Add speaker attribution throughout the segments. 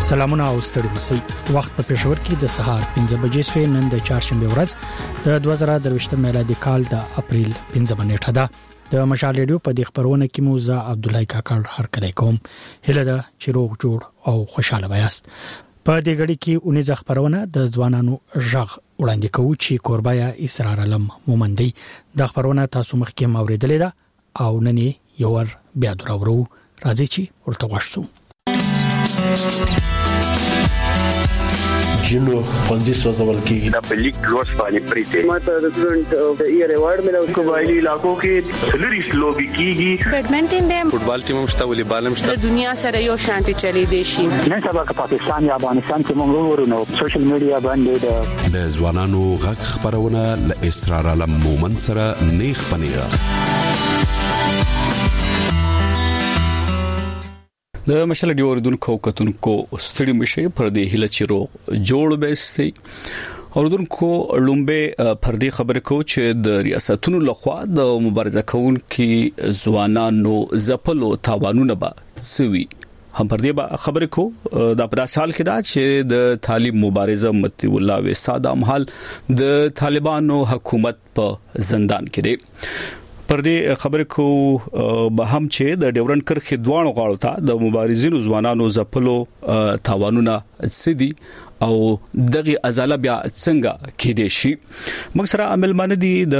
Speaker 1: سلامونه او ستړي مسي وخت په پېښور کې د سهار 5 بجې سوي نن د چهارشنبه ورځ د 2023 میلادي کال د اپریل 15 نیټه ده د مشال ریډیو په دې خبرونه کې موزه عبد الله کاکړ هر کله کوم هله ده چې روغ جوړ او خوشاله وایاست په دې غړي کې اونې خبرونه د ځوانانو ژغ وړاندې کوي چې کوربایا اسرار علم مومندي د خبرونه تاسو مخکې موریدلې ده او نن یو ور بیا درو راځي چې ورته وښو
Speaker 2: جنو فنزي سوزول کی
Speaker 3: دا په لیک روز باندې پریته
Speaker 4: ماته د سټوډنټ ایئر ایوارډ ملو
Speaker 3: قبایلی علاقو کې سلریس لوبي کیږي
Speaker 5: بیډمنټن دیم
Speaker 6: فوټبال ټیم مشته ولې بالم شته
Speaker 5: د دنیا سره یو شانتي چلی دی شي
Speaker 7: نن سبا که پاکستان یا افغانستان کې موږ ورونو سوشل میډیا باندې
Speaker 8: د ځوانانو غږ خبرونه ل اسرار علم مومن سره نیخ پنیغه
Speaker 9: د مشل ډیو اوردونکو کتونکو ستړي مشه پر دې هله چیرو جوړ بهستي اوردونکو لومبه پر دې خبره کو چې د ریاستونو لخوا د مبارزه کوونکو ځوانانو زپلو تاوانونه به سوي هم پر دې خبره کو د پر سال کې دا چې د طالب مبارزه متي الله وساده مهال د طالبانو حکومت په زندان کې دی پر دې خبره کو به هم چې د ډیورنډ کرخې دوانو غاړو ته د مبارزینو ځوانانو زپلو تاوانونه سدي او دغه ازاله بیا څنګه کې دي شي مکسره عمل باندې د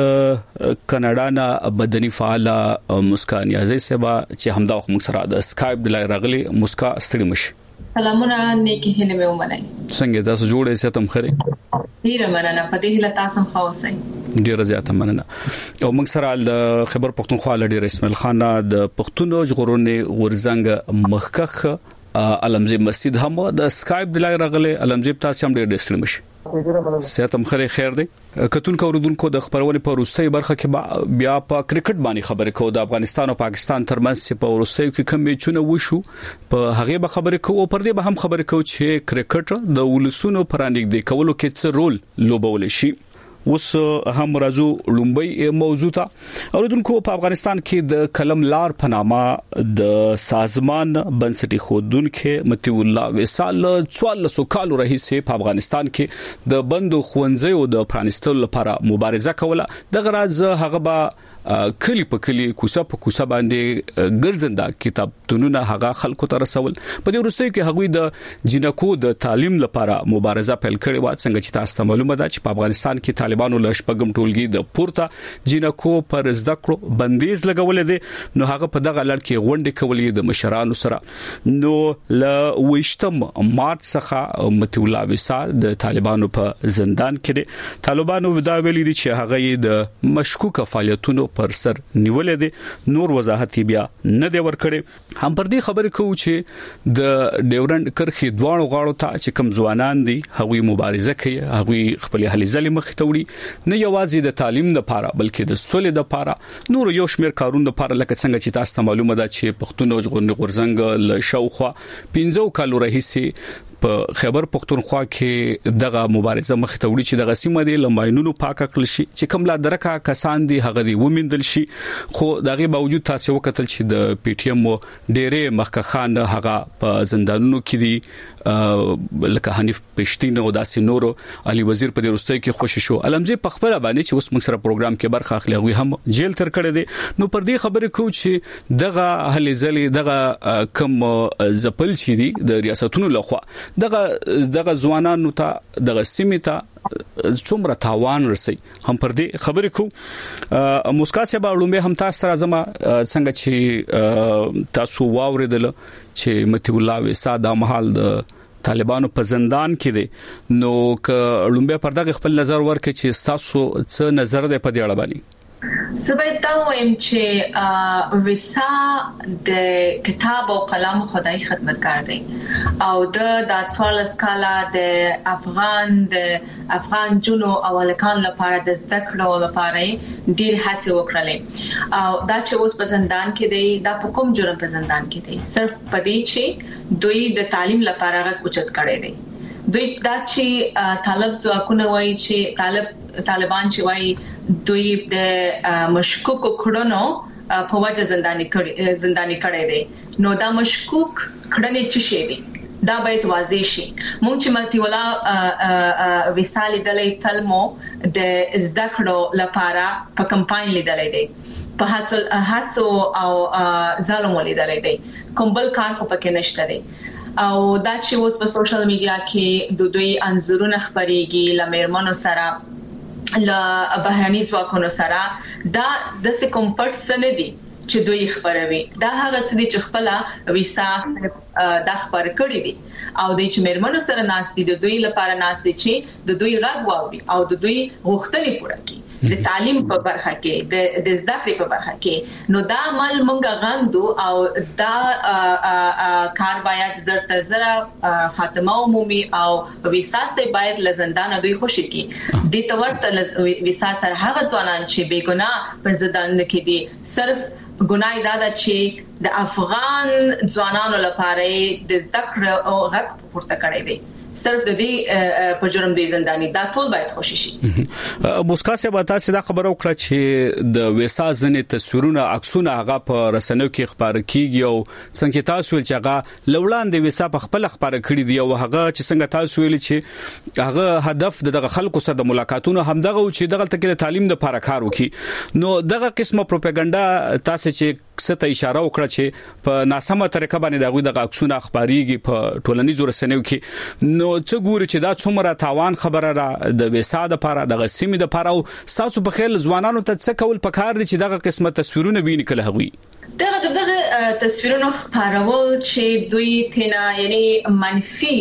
Speaker 9: کاناډا نه بدني فعال مسکان یازي سبا چې همدا مکسره د اسکایپ د لای راغلي مسکا ستړي مش
Speaker 10: سلامونه نیکی هله مې ومنای
Speaker 9: څنګه تاسو جوړې ستم خره
Speaker 10: ډیره مننه په دې هله تاسو خاصه
Speaker 9: ډیره زیاته مننه او موږ سره د خبر پښتونخوا لړ اسماعیل خان د پښتونو ژغورنې ورزنګ مخکخ علمزی مسجد هم د اسکایپ د لای راغلي علمزی تاسو هم ډیر ډسل مش سیاتم خیر دی کتون کوردونکو د خبرونه په روستۍ برخه کې بیا په کرکټ باندې خبرې کو د افغانستان او پاکستان ترمنځ په روستۍ کې کم میچونه وشو په هغه به خبرې کو او پر دې به هم خبرې کو چې کرکټ د ولسونو پرانګ دی کولو کې څه رول لوبول شي وس هم راځو لومبي موضوع ته اوردونکو په افغانستان کې د کلم لار پنامه د سازمان بنسټي خودونکو متي الله وسال 1400 کال رئیسه په افغانستان کې د بندو خوندزیو د پرانستلو لپاره مبارزه کوله د غرض هغه به کلی په کلی کوڅه په کوڅه باندې ګرځنده کتابتونونه هغه خلکو ته رسول په دې وروسته کې هغوی د جنکو د تعلیم لپاره مبارزه پیل کړې و څنګه چې تاسو ته معلومه ده چې په افغانستان کې طالبانو له شپږم ټولګي د پورته جنکو پر زده کړو بندیز لګولې دي نو هغه په دغه لړ کې غونډې کولې د مشرانو سره نو ل وشتم مارچ څخه متي الله وسال د طالبانو په زندان کې دي طالبانو دا ویلي دي چې هغه د مشکوک فعالیتونو پر سر نیولې دي نور وضاحت بیا نه دی ورکړي هم پر دې خبرې کوو چې د ډیورنډ کرخې دوانو غاړو ته چې کم ځوانان دي هغوی مبارزه کوي هغوی خپل هلي ځلې مخ ته وړي نه یوازې د تعلیم لپاره بلکې د سولې لپاره نور یو شمېر کارونه لپاره لکه څنګه چې تاسو ته معلومه ده چې پښتون ژغورنې غورځنګ له شاوخوا 15 کالو راهیسې په خیبر پختونخوا کې دغه مبارزه مخ ته وړي چې دغه سیمه د لماینونو پاک کړل شي چې کوم لا درکه کسان دي هغه دی ومندل شي خو دغه باوجود تاسو وکتل چې د پی ټی ایم ډېرې مخکخان هغه په زندانونو کې دي لکه حنیف پښتين او داسې نورو علي وزیر په دې وروسته کې خوشی شو علمزی په خبره باندې چې اوس موږ سره پروګرام کې برخه اخلي هغه هم جیل تر کړی دي نو پر دې خبره کو چې دغه اهل ځلې دغه کم زپل شي دي د ریاستونو لخوا دغه ځوانانو ته دغه سیمه ته څومره تاوان رسي هم پر دې خبرې کو مسکا سبا لومبه هم تاسو راځم څنګه چې تاسو واوریدل چې متي الله وسا د محل د طالبانو په زندان کې دي نو ک لومبه پر دغه خپل نظر ورکړي چې تاسو څه نظر ده په دې اړه باندې
Speaker 10: زبېتا وایم چې وسا د کتاب او قلم خدای خدمتګار دی او د 14 کاله د افغان جنو او الکان لپاره د زده کړو لپاره ډیر هڅه وکړلې او دا چې اوس په زندان کې دی دا په کوم جرم په زندان کې دی صرف پدې چې دوی د تعلیم لپاره غوښتل کړي دي دوی دا چې طالب ځواکونه وایي چې طالبان چې وایي دوی د مشکوک کړهنو په وجه زنداني کړي دي نو دا مشکوک کړهنې چې شي دي دا باید واضح شي. مونږ چې ملتي ولا وسالې دلې تلمو د زده کړو لپاره په کمپاین لیدلې دي، په هڅو او ظلم لیدلې دي، کوم بل کار خو پکې نشته دی. او دا چې اوس په سوشل میډیا کې د دوی انزورونه خبريږي لمرمنو سره ل بهرني ځواکونو سره، دا د کوم پټ سندي چې دوی خبروي، دا هغه سدي چې خپل ویسا د خبر کړی دي او د چې مرمنو سره ناس دي، د دوی لپاره ناس دي چې د دوی غږ واوري او د دوی غوښتنې پوره کړي د تعلیم په برخه کې، د زده کړې په برخه کې. نو دا عمل مونږ غندو او دا کار باید زرت زره خاتمه عمومي او ویسا سه باید لزندان دوی خوشي کی د تورته ویسا سره هغه ځوانان چې بیګناه په زندان کې دي، صرف ګناي دا چې د افغان ځوانانو لپاره د زده کړې او غږ پورته کړی دی، صرف د دې په جرم دی زنداني، دا ټول باید خوشي شي.
Speaker 9: موسکا صاحب تاسو دا خبره وکړه چې د ویسا ځنې تصویرونه عکسونه هغه په رسنیو کې خبر کیږي او څنګه تاسو ول چې هغه لوړان د ویسا په خپل خبره کړی دی او هغه چې څنګه تاسو ویل چې هغه هدف دغه خلکو سره د ملاقاتونو همدغه چې دغه تکي تعلیم د لپاره کار وکړي، نو دغه قسمه پروپاګاندا تاسو چې څه اشاره وکړه چې په ناسمه طریقه باندې دغه د عکسونه خبريږي په ټولنیزو رسنیو کې، نو څه ګوري چې دا څومره تاوان خبره را د ویسا د لپاره د غسیمې د لپاره او تاسو په خیال ځوانانو ته څه کول پکار دي چې دغه قسمه تصویرونه ویني کله هغوی
Speaker 10: دغه تصویرونو خبرول چې دوی تینا یعنی منفي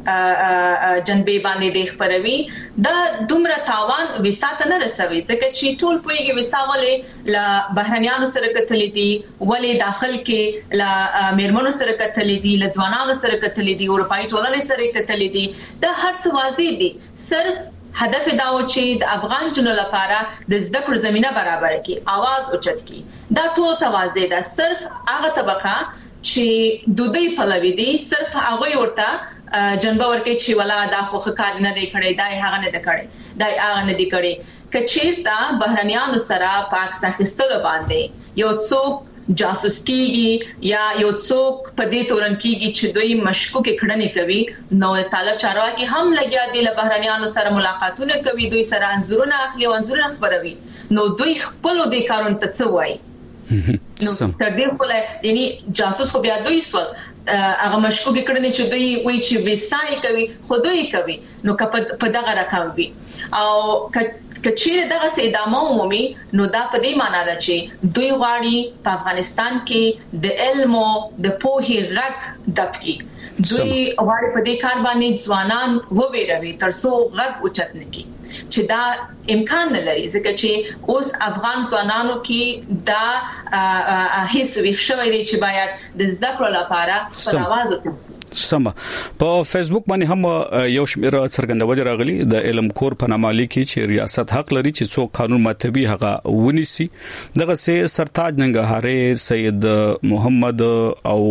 Speaker 10: جنبې باندې د خبروي، دا دومره تاوان وسا ته نه رسوي ځکه چې ټول پویږي وسا ولې ل بهرنیانو سره کتلې دي، ولې داخل کې ل میرمنو سره کتلې دي، ل ځوانانو سره کتلې دي، اروپאי ټولنې سره کتلې دي، دا هر څه واضح دي. صرف هدف دا و چې د افغان جنو لپاره د زده کړو زمينه برابر کړي، आवाज اوچت کړي، دا ټول توازی ده. صرف هغه طبقه چې د دوی پلوي دي، صرف هغه ورته جنبه ورکه چې ولا دا خو کار نه دی کړی، دا هغه نه دی کړی، دا هغه نه دی کړی. کچیرته بهرنیانو سره پاک ساخستلو باندې یو څوک جاسوس کیږي یا یو څوک په دې تورن کیږي چې دوی مشکوک کړنې کوي، نو طالب چارواکي هم لګیا دي له بهرنیانو سره ملاقاتونه کوي، دوی سره انزورونه اخلي او انزورونه خبروي، نو دوی خپل د کارون ته څه وایي. نو تر دې خپل یعنی جاسوس خو بیا دوی سول هغه مشکوک کړنې چې دوی وایي چې وسای کوي، خو دوی کوي، نو په دغه رقم وي او کچېره دغه ادامه عمومي، نو دا په دې معنی ده چې دوی غواړي په افغانستان کې د علم او د پوهې غږ دبکي، دوی غواړي په دې کار باندې ځوانان وویروي ترڅو غږ اوچت نکړي، چې دا امکان نه لري ځکه چې اوس افغان ځوانانو کې دا هیڅ ویښوي دي چې باید د زده کړو لپاره خپل आवाज وکړي.
Speaker 9: سمه په فیسبوک باندې هم یو شمیر څرګندونه راغلي د علم کور په نامه لیکي چې ریاست حق لري چې څوک قانون ماتوي هغه ونیسي. دغه سه سرتاج ننګهاري، سید محمد او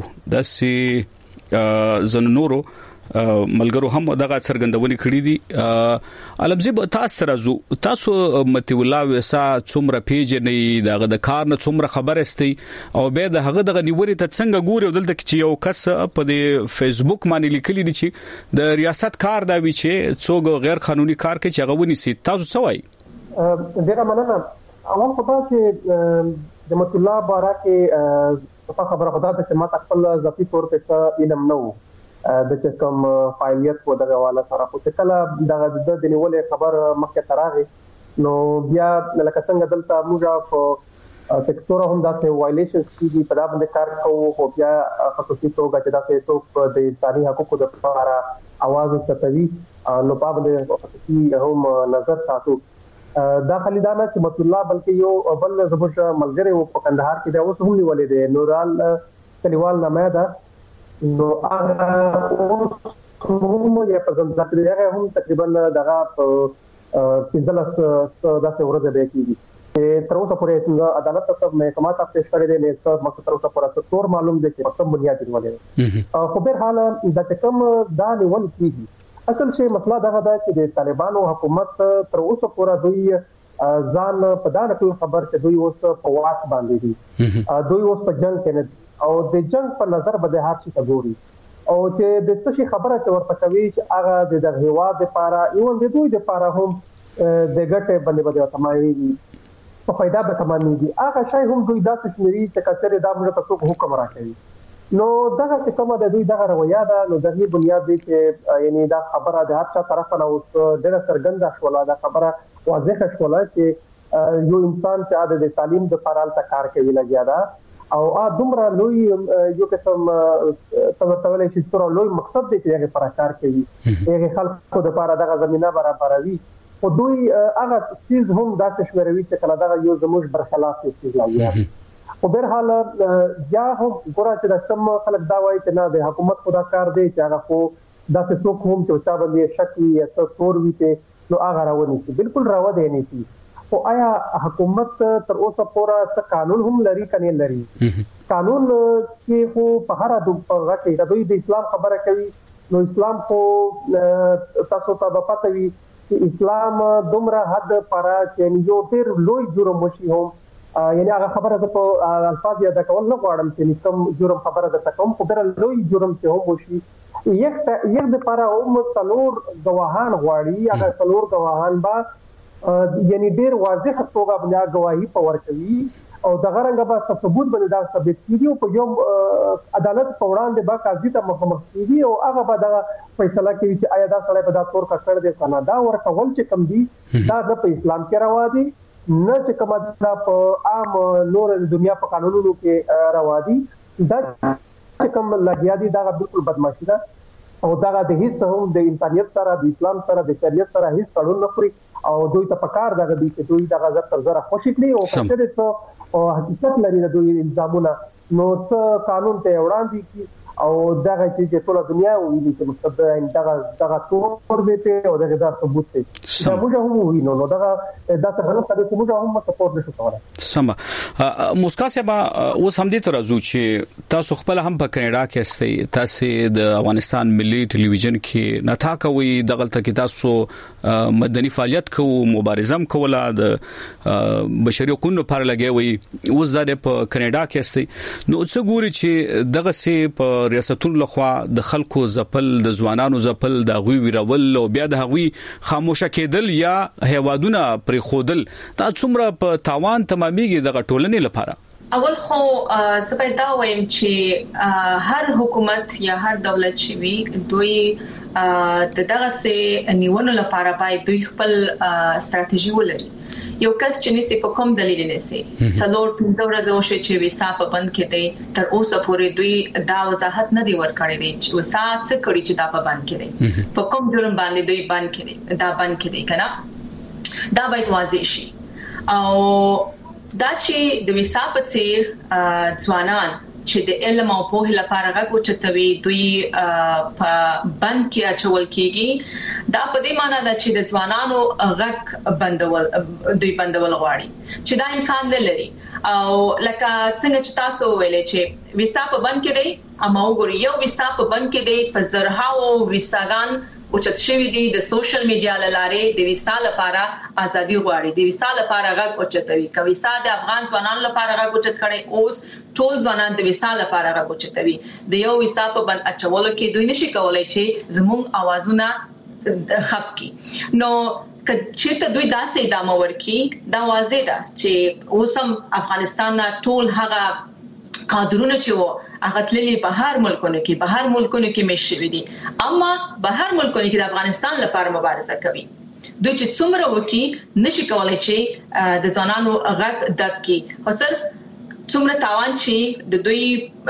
Speaker 9: داسي زنورو ملګرو هم دغه څرګندونه کړې دي. علمزیب تاسو راځو، تاسو متي الله وسا څومره پیژنې دغه د کار نه څومره خبر استي او به دغه نیولې ته څنګه ګوري دلته چې یو کس په دې فیسبوک باندې لیکلي دي چې د ریاست کار دا وی چې څوک غیر قانوني کار کوي چې هغه ونیسي، تاسو څه وایي؟
Speaker 6: ډیره مننه. اول خو دا چې د مت الله بارکه په خبره خدا ته چې ما خپل ذاتی تور په علم نو د کوم فعالیت په دغه حواله سره خو کله دغه د نیولې خبر مخکې تراغي، نو بیا لکه څنګه دلته موږ په سکتور هم داسې وایلیشنز کیږي په دا باندې کار کوو، خو بیا خصوصي توګه چې داسې څوک د انساني حقوقو لپاره आवाज وکړي نو په باندې خصوصي هم نظر تاسو دا خالي دا نه چې مت الله بلکې یو بل زبر ملګری و په کندهار کې دا اوس هم نیولې دي نورال کلیوال نامه ده، نو هغه کوم یو پرځم چې هغه هم تقریبا دغه په 15 داسې ورځې به کېږي چې تر اوسه پورې څنګه عدالت ته محکمه ته پیښ کړی دی، نه څه مخ تر اوسه پورې څور معلوم دي چې په کوم بنیاد نیولې. خو به حال د کوم دا نیول کیږي اصل شی مسله دا ده چې د طالبانو حکومت تر اوسه پورې دوی ځان په دا نه خبر چې دوی اوس په واک باندې دي، دوی اوس په جنگ کې نه او د جنگ په نظر به هر څه ګوري، او چې د څه شي خبره چې ورته کوي چې هغه د هیواد لپاره ایون د دوی لپاره هم د ګټه باندې تمامي په فائدہ به تمامي هغه شی هم دوی داسې شمري چې کثر د امر په څوک حکم راکوي نو دغه څه کومه د دوی دغه رویه ده نو د دې بنیاد دی چې یعنی دا خبره د هر څه طرف نه اوس ډېر څرګنده شوه دا خبره واضح شوه چې یو انسان چې د تعلیم د فعال کار کوي لګیا ده او دومره لوی یو قسم تمرتولې چې ستر لوی مقصد دی چې هغه پر کار کوي هغه خلکو د لپاره دغه زمينه برابروي او دوی هغه چیز هم داسې شمېروي چې کله دغه یو زموږ برخلاف چیز لاږي او بهر حال یا هم ګوره چې د سم خلک دا وایي چې نه د حکومت خدا کار دی چې هغه خو داسې څوک هم چې چا باندې شک وي یا څه تور وي ته نو هغه راونی شي بالکل راو دی نه شي او آیا حکومت تر اوسه پورې څه قانون هم لري کني لري قانون کې خو په هر دغه کې دوی د اسلام خبره کوي نو اسلام خو تاسو ته پته وي چې اسلام دومره حد پر چې یو ډېر لوی جرم وشي هم یعنی هغه خبره په الفاظ یاد کول نه غواړم چې کوم جرم خبره ده کوم خو ډېر لوی جرم چې هم وشي یک د لپاره هم څلور گواهان غواړي هغه څلور گواهان با یعنی ډیر واضح توګه باندې گواهی پور کوي او دغه رنګه به ثبوت باندې دا ثابت کیږي او په یو عدالت په وړاندې به قاضي ته مخامخ کیږي او هغه به دا فیصله کوي چې آیا دا سړی په دا تور کړ دی کنه دا ورکول چې کم دي دا په اسلام کې روا دي نه چې کومه دا په عام نور دنیا په قانونونو کې روا دي دا چې کوم لګیا دي دا بالکل بدمعشي ده او دا د هیڅ هم د انسانيت سره د اسلام سره د شریعت سره هیڅ تړون نه خوري او دوی ته پکار دغه دي چې دوی دغه زړه زړه خوشی کړي او په دې څه او حقیقت لري د دوی الزامونه نو څه قانون ته وړاندې کی او دغه چې ټول دنیا ویلي چې مستند دغه تور دیته او دغه د ثبوت ته دا موږ هم وینو نو دغه د څه غلط کړي چې موږ هم سپورټ نشو کولای
Speaker 9: سم موسکا سبا اوس هم دې ترازو چې تاسو خپل هم په کینیډا کې استئ تاسو د افغانستان ملي ټلویزیون کې نه تا کوي دغه کې تاسو مدني فعالیت کوو مبارزه کوله د بشري حقوقو لپاره لګوي اوس د کینیډا کې استئ نو څه ګوري چې دغه سي په ریاستونو لخوا د خلکو زپل د ځوانانو زپل د غوي ویرول او بیا د غوي خاموشه کېدل یا هیوادونه پر خودل دا څومره په تاوان تماميږي د ټولنې لپاره
Speaker 10: اول خو سپیدا وایم چې هر حکومت یا هر دولت چې وي دوی دغه سه نیونو لپاره باید دوی خپل ستراتیژي ولري یو کس چې نسی په کوم دلیل نسی څلور 15 ورځې وشي چې ویسا په بند کې دی تر اوسه پورې دوی دا وضاحت نه دی ورکړی دی چې ویسا څه کړی چې دا په بند کې دی په کوم جرم باندې دوی بند کې دی دا بند کې دی کنه دا باید واضح شي او دا چې د ویسا په څیر ځوانان چې د علم او په لپاره غوښتل چتوي دوی په بند کې اچول کېږي دا په دې معنی ده چې د ځوانانو غږ بندول دوی بندول غواړي چې دا امکان نه لري او لکه څنګه چې تاسو ویلې چې ویسا په بند کې دی اما وګورئ یو ویسا په بند کې دی په زرهاو ویساګان او چې شوی دی د سوشل میډیا لاره د ویسا لپاره ازادي غواړي د ویسا لپاره غږ اوچتوي کوي ویسا د افغان ځوانانو لپاره غږ اوچت کړي اوس ټول ځوانان د ویسا لپاره غږ اوچتوي د یو ویسا په بند اچولو کې دوی نشي کولای چې زموږ اوازونه خپ کی نو چې ته دوی داسې ادامه ورکي دا واضح ده چې اوسم افغانستان ټول هغه قادرونه چې هغه تللی په هر ملکونو کې مشوي دي اما په هر ملکونو کې د افغانستان لپاره مبارزه کوي دوی چې څومره وکي نشي کولای چې د ځوانانو غږ دکې خو صرف څومره تاوان چې د دوی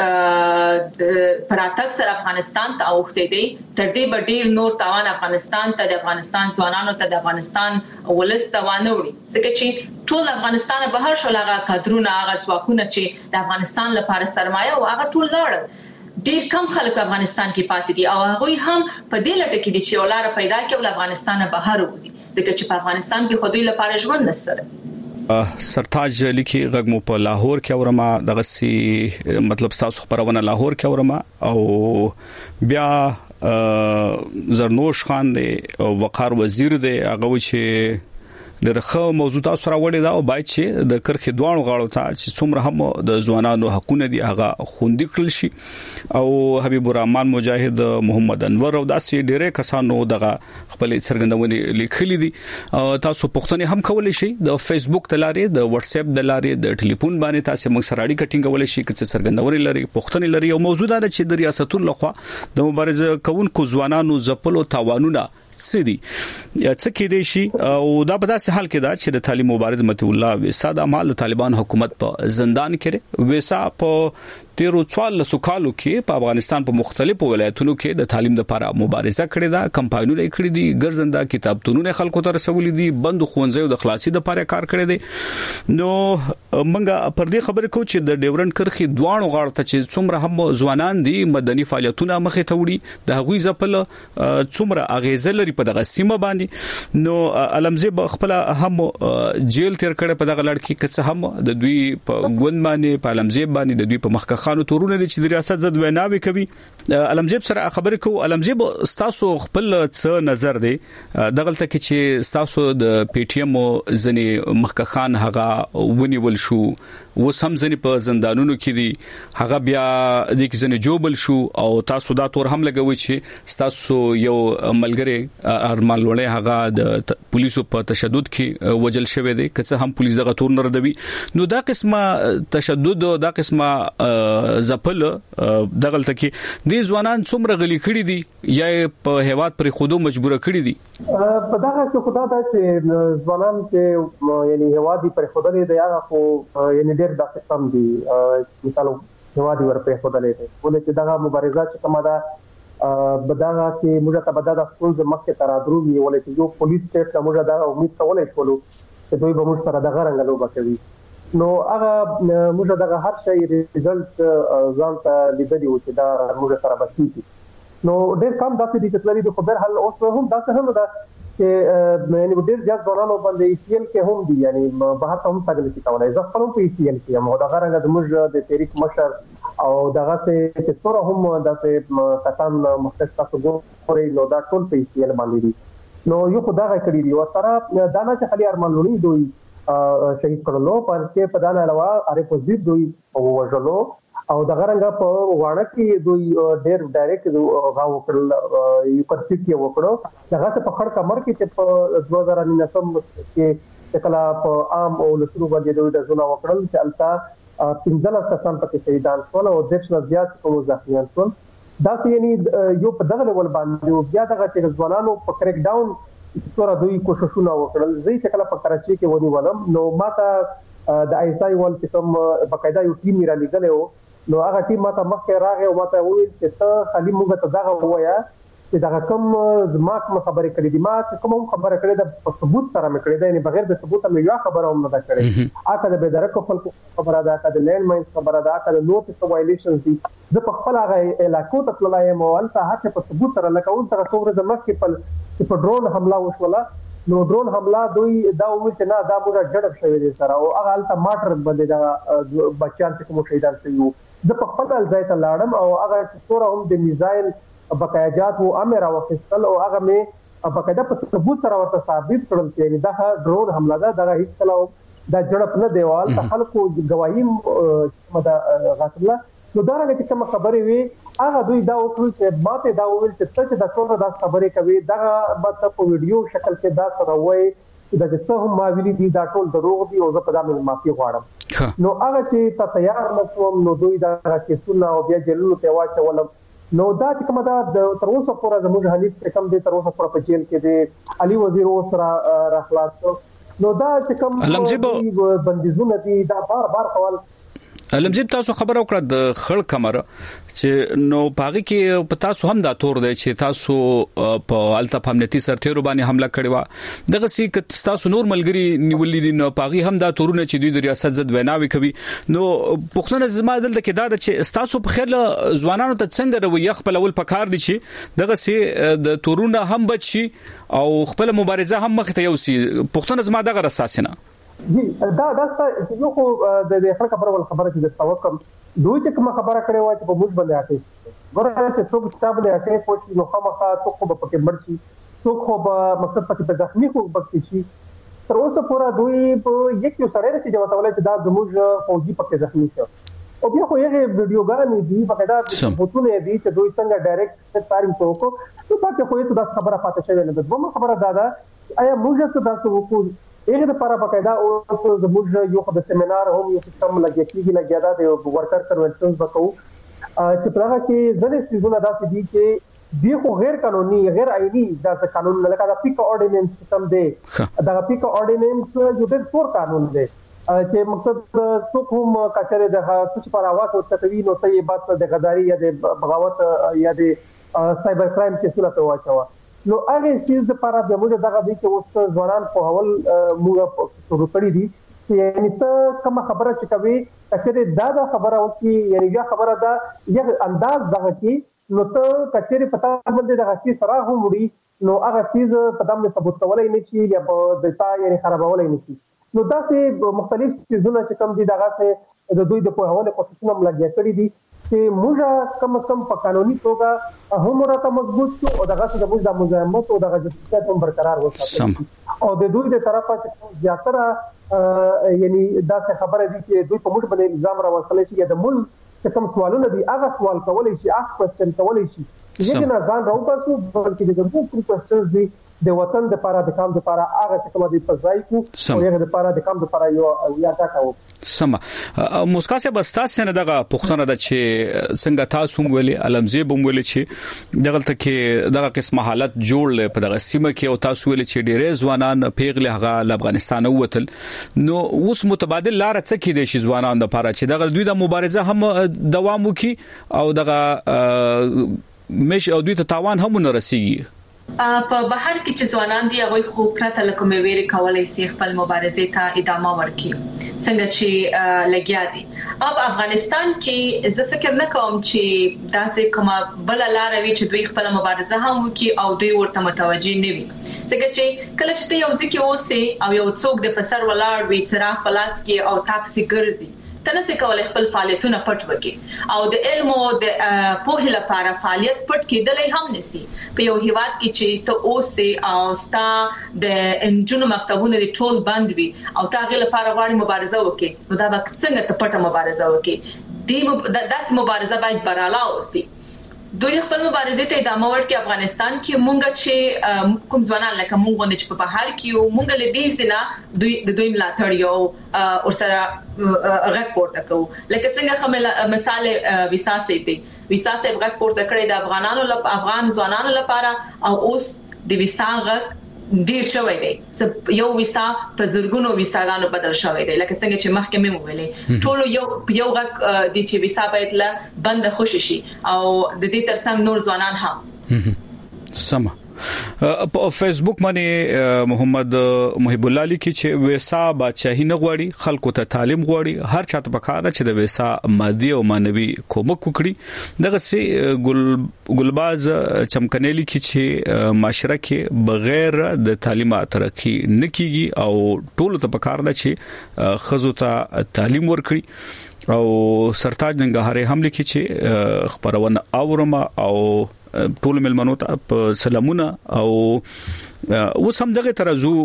Speaker 10: پراتک سره افغانستان ته اوخته دي تر دې ډېر نور تاوان افغانستان ته د افغانستان ځوانانو ته د افغانستان ولس تاوانوري ځکه چې ټول افغانستان به هر شولغه کادرونه هغه ځواکونه چې د افغانستان لپاره سرمایه او هغه ټول لړ ډېر کم خلک افغانستان کې پاتې دي او هغه هم په دې لټه کې دي چې ولاره پیدا کړي او افغانستان بهر وځي ځکه چې په افغانستان کې خو دوی لپاره ژوند نشته
Speaker 9: سرتاج لیکي غږ مو په لاهور کې اورما دغه سي مطلب تاسو خبرونه لاهور کې اورما او بیا زرنوش خان دی وقار وزیر دی هغه چې د رخه موضوعات سره وړي دا او باید چې د کرخې دوانو غاړو ته چې څومره هم د ځوانانو حقونه دي هغه خوندي کړل شي او حبیب الرحمن مجاهد محمد انور او داسې ډېرې کسانو دغه خپل څرګندونې لیکلي دي تاسو پوښتنه هم کولای شئ د فیسبوک تلارې د واتس اپ تلارې د ټلیفون باندې تاسو موږ سره اړیکه ټینګولای شئ چې څرګندونې لري پوښتنه لري او موضوع دا چې د ریاستونو لخوا د مبارزه کوونکو ځوانانو ځپلو تاوانونه سدي څه کې دي شي او دا په داسې حال کې دا چې د طالب مبارز مت الله وسا د مال طالبان حکومت په زندان کې وسا په 13 کالو کې په افغانستان په مختلفو ولایتونو کې د تعلیم لپاره مبارزه کړې ده کمپاینونه کړې دي ګرځنده کتابتونونه خلکو ته رسولې دي بند خوندزي د خلاصي لپاره کار کړی دی نو منګه پر دې خبره کو چې د ډیورنډ کرخي دوانو غاړه ته چې څومره هم ځوانان دي مدني فعالیتونه مخې ته وړي د هغوی ځپل څومره اغیزه لري په دغه سیمه باندې نو علمزه خپل هم جیل تیر کړي په دغه لړ کې کڅ هم د دوی په ګوند باندې په علمزه باندې د دوی په مخکخ خانو تورونه دي چې د ریاست زد ویناوي کوي علمزه سره خبرې کو علمزه تاسو خپل څه نظر دی دغلته کې چې تاسو د پی ټی ایم ځنی مخکخان هغه ونیول شو وسم ځنی په زندانونو کې دي هغه بیا د کې ځنی جوبل شو او تاسو دا تور هم لګوي چې تاسو یو ملګری ارمان وړي هغه د پولیسو په تشدد کې وجل شوی دی که څه هم پولیس دغه تور نه ردوي نو دا قسمه تشدد او دا قسمه زپل دغلته کې د ځوانان څومره غلي کړي دي یا په هیواد پر خودو مجبور کړي دي
Speaker 6: په دغه کې خدای دا چې ځوانان چې یعنی هیواد پر خودلې دی هغه خو یعنی ډېر د قسم دي مثال هیواد ور پر خودلې دی ولې چې دغه مبارزه چې کومه ده بداغه چې موږ ته بداغه خپل مخکې تر دروي ولې چې یو پولیس ته موږ دا امید کولای شو چې دوی به موږ سره دغه رنګ لوبه کوي نو هغه موږ دغه هر شی ریزلټ ځان ته لیدلی و چې دا موږ سره بچی نو ډېر کم داسې دي چې لري د خبر حل اوس هم داسې هم ده چې یعنی ډېر ځات ځوانانو باندې ایسیل کې هم دي یعنی بهر ته هم څنګه چې کولای زه خپل په ایسیل کې مو دغه رنګ د موږ د تحریک مشر او دغه چې څوره هم داسې کسان مختص تاسو ګورئ نو دا ټول په ایسیل باندې دي نو یو خدای کړی دی او سره دا نه چې خالي ارمان لوري دوی شهید کړلو پر کې په دانه علاوه اره پوزیټ دوی وژلو او دغه رنګ په وړه کې دوی ډېر ډایرکټ غاو کړل یو پرسیټي وکړو دغه په خړ کمر کې چې په 2019 کې کله په عام او لسرو باندې دوی د زونه وکړل چې التا 15 کسان پکې شهیدان شول او د څه زیات کوم ځخمیان شول دا یعنی یو په دغه ول باندې بیا دغه چې ځوانانو په کریک ډاون څوره دوی کوششونه وکړل زه چې کله په کراچي کې ونی ولم نو ماته د ایسای ول چې کوم بقاعده یو ټیم را لیدلو نو هغه ټیم ماته مخکې راغی او ماته وویل چې ته خالي موږ ته دغه وایا چې دغه کوم زماک خبرې کړې دي ما چې کوم خبره کړې ده په ثبوت سره مې کړې ده نه بغیر د ثبوت مې یو خبره هم نه ده کړې اګه د بيدرکو خلکو خبره ده اګه د لینډ ماینز خبره ده اګه د نوټس وایلیشنز دي زه په خپل هغه علاقو ته تللای مو ولته هڅه په ثبوت سره لکه اون تر څومره د مخکې په ډرون حمله وشوله نو ډرون حمله دوی دا وایي چې نه دا موږ ډډب شوی دي سره او هغه الته ماټر باندې دا بچیان چې کوم شهیدان شوی د په خپل ځای ته لاړم او هغه څوره هم د میزایل بقایجات او امر او خپل او هغه مې بقایده په ثبوت سره ورته ثابت کړل چې دا ډرون حمله ده دا هیڅ کله دا جړپ نه دیوال ته خلکو گواهی مده غاټله نو دا رنګه چې کوم خبرې وي هغه دوی دا وکړي چې ماته دا وویل چې دا څومره دا خبرې کوي دا به په ویډیو شکل کې دا سره وایي چې دا څه هم ما ویلي دي دا ټول دروغ دي او زه په دا مې معافي غواړم نو هغه چې ته تیار نشوم نو دوی دا کیسونه او بیا جیلونو ته واچول نو دا چې کومه دا تر اوسه پورې زموږ حنیف کم دي تر اوسه پورې په جیل کې دي علي وزیر اوسره راخلاص نو دا چې کوم بندیزونه دي دا بار کول
Speaker 9: علمجیب تاسو خبر او کړه د خړ کمر چې نو پاغي کې په تاسو هم دا تور دی چې تاسو په الطاف امنیتي سرتیرو باندې حمله کړې و دغه سي ک تاسو نور ملګری نیولې نو پاغي هم دا تورونه چې دوی د ریاست زد ویناوي کوي نو پښتون زما دلته کې دا چې تاسو په خیر ځوانانو ته څنګه روي خپل اول پکار دي چې دغه سي د تورونه هم بچي او خپل مبارزه هم مخ ته یوسي پښتون زما دغه اساسنه
Speaker 6: جی دا یو خو د خلک خبره چې د توکم دوی چې کوم خبره کړې و چې په موږ باندې اټي ګوره چې څوک کتاب له اټي پوښتنه نو خامخا څوک به پکې مرشي څوک خو به مقصد پکې زخمی خو پکې شي تر اوسه پورې دوی په یو سره رسیدي وته ولې چې دا زموږ فوجي پکې زخمی شو او بیا خو یې ویډیوګانې دي په کدا فوټونه دي چې دوی څنګه ډایرکټ سټارینګ کوو نو پاتې خو یې دا خبره پاتې شوې نه ده دومره خبره ده آیا موږ څه تاسو وکړو هغه لپاره په کدا او زموږ یو د سیمینار هم یو سیستم لګیا دا د ورکر کنونشنز وکړو چې په هغه کې ځنې سیزونه داسې دي چې دی خو غیر قانوني غیر آئینی دا قانون لکه دا پیک اورډیننس سیستم دی دا پیک اورډیننس یو د څور قانون دی چې مقصد څوک هم کچره د څه پر اواز او تطوی نو ته بات د غداری یا د بغاوت یا د سایبر کرایم کیسونه ته واچوا نو هغه چیز لپاره د موږ دغه دی چې اوس ځوانان په اول موږ شروع کړی دي چې یعنی ته کوم خبره چې کوي کچره دا خبره وکي یعنی دا خبره دا یو انداز دغه کې نو ته کچره پتا باندې دغه چې سره هم وړي نو هغه چیز په دمه ثبوت کولای نه شي یا په دتا یعنی خرابولای نه شي نو دا چې مختلف چیزونه چې کوم دي دغه څخه د دوی د پوهاوله کوششونه ملګری کړی دي چې موږ کم په قانوني توګه هم راته مضبوط شو او دغه څخه موږ د مزاحمت او دغه جديت هم برقرار وساتو او د دوی د طرفه چې زیاتره یعنی دا څه خبره دي چې دوی په موږ باندې الزام راوستل شي د ملک چې کوم سوالونه دي هغه سوال کولای شي هغه کوېشن کولای شي چې نه ځان راوځو بلکې د کوم کوېشنز دي د وطن د لپاره د کام د لپاره هغه څه کوم دي پځای کو او هغه د لپاره د کام د لپاره یو یا تا کوو
Speaker 9: سم مسکا سے بستاس نه دغه پښتنه د چې څنګه تاسو ویلي علمزی بم ویلي چې دغه تکي دغه قسمه حالت جوړ په دغه سیمه کې او تاسو ویلي چې ډېر ځوانان پیغله هغه افغانستان ووتل نو اوس متبادل لار څه کې دي چې ځوانان د لپاره چې دغه دوی د مبارزه هم دوام وکي او دغه مش او دوی ته تاوان هم نه رسیږي
Speaker 10: په بهر کې چې ځوانان دي هغه خو پرته لکه مې ویری کولای شي خپل مبارزه ته ادامه ورکړي څنګه چې لګیا دي اب افغانستان کې زه فکر نه کوم چې داسې کومه بل لار وي چې دوی خپل مبارزه هم وکړي او دوی ورته متوجي نه وي څنګه چې کله چې یو ځکه اوسه او یو څوک د پسر ولاړ وي څراغ پلاس کې او تاپسي ګرځي تنه کولای خپل فعالیتونه پټ وکړي او د علم او د پوهه لپاره فعالیت پټ کېدلای هم نسی په یو هیواد کې چې ته اوسه او ستا د انجونو مکتبونه د ټول بند وي او تاغه لپاره غواړي مبارزه وکړي نو دا څنګه ته پټه مبارزه وکړي داسې مبارزه باید براله اوسي دوی خپل مبارزه ته ادامه ورکړي افغانستان کې مونږ چې کوم ځوانان لکه مونږ غوښنه چې په بهر کې مونږ له دې ځنه دوی ملاتړ یو او سره غږ پورته کوو لکه څنګه مثال وساسې دی وساسې غږ پورته کړی د افغان ځوانانو لپاره او اوس د وساغ ډیر شوی دی یو وسا په زرګونو وساګانو بدل شوی دی لکه څنګه چې مخکې مې ویلې ټول یو غږ د چې وسا باید له بند خوشی شي او د دې ترڅنګ نور ځوانان هم
Speaker 9: سم په فیسبوک باندې محمد محب الله لیکي چې وسا بادشاہي نه غواړي خلکو ته تعلیم غواړي هر چاته پکاره چې د وسا مادي او مانوي کومک وکړي دغه سي ګلباز چمکنې لیکي چې معاشره کې بغیر د تعلیم ترقی نه کیږي او ټول ته پکاره ده چې خزو ته تعلیم ورکړي او سرتاج ننګهاري هم لیکي چې خبرونه اورما او ټول ملمنو ته سلامونه او اوس هم دغه ترازو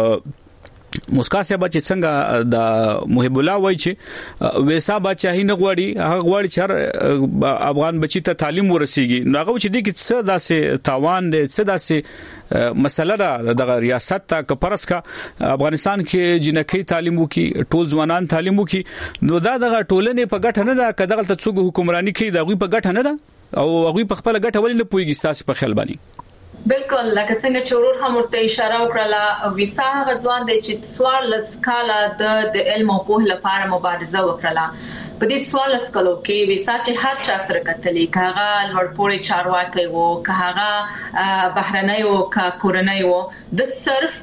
Speaker 9: مسکا صاحب چې څنګه د محب الله وای چې ویسا بادشاہي نه غواړي هغه غواړي چې افغان بچی ته تعلیم ورسیږي نو هغه چې دي کې څه داسې تاوان دي څه داسې مسله ده د ریاست ته کپرس کا افغانستان کې جنکی تعلیم وکي ټول ځوانان تعلیم وکي نو دا د ټولنې په ګټه نه ده کداغل ته څوک حکمرانی کوي دا غوي په ګټه نه ده او هغه په خپل ګټه ولې نه پويږي تاسو په خیال باندې
Speaker 10: بالکل لکه څنګه چې ورور هم ورته اشاره وکړه ویسا غزوان د چې سوال لسکاله د علم او پوهه لپاره مبارزه وکړه په دې سوال لسکلو کې ویسا چې هر چا سره کتلې کاغه لوړپوړي چارواکي وو کاغه بهرنۍ او کورنۍ وو د صرف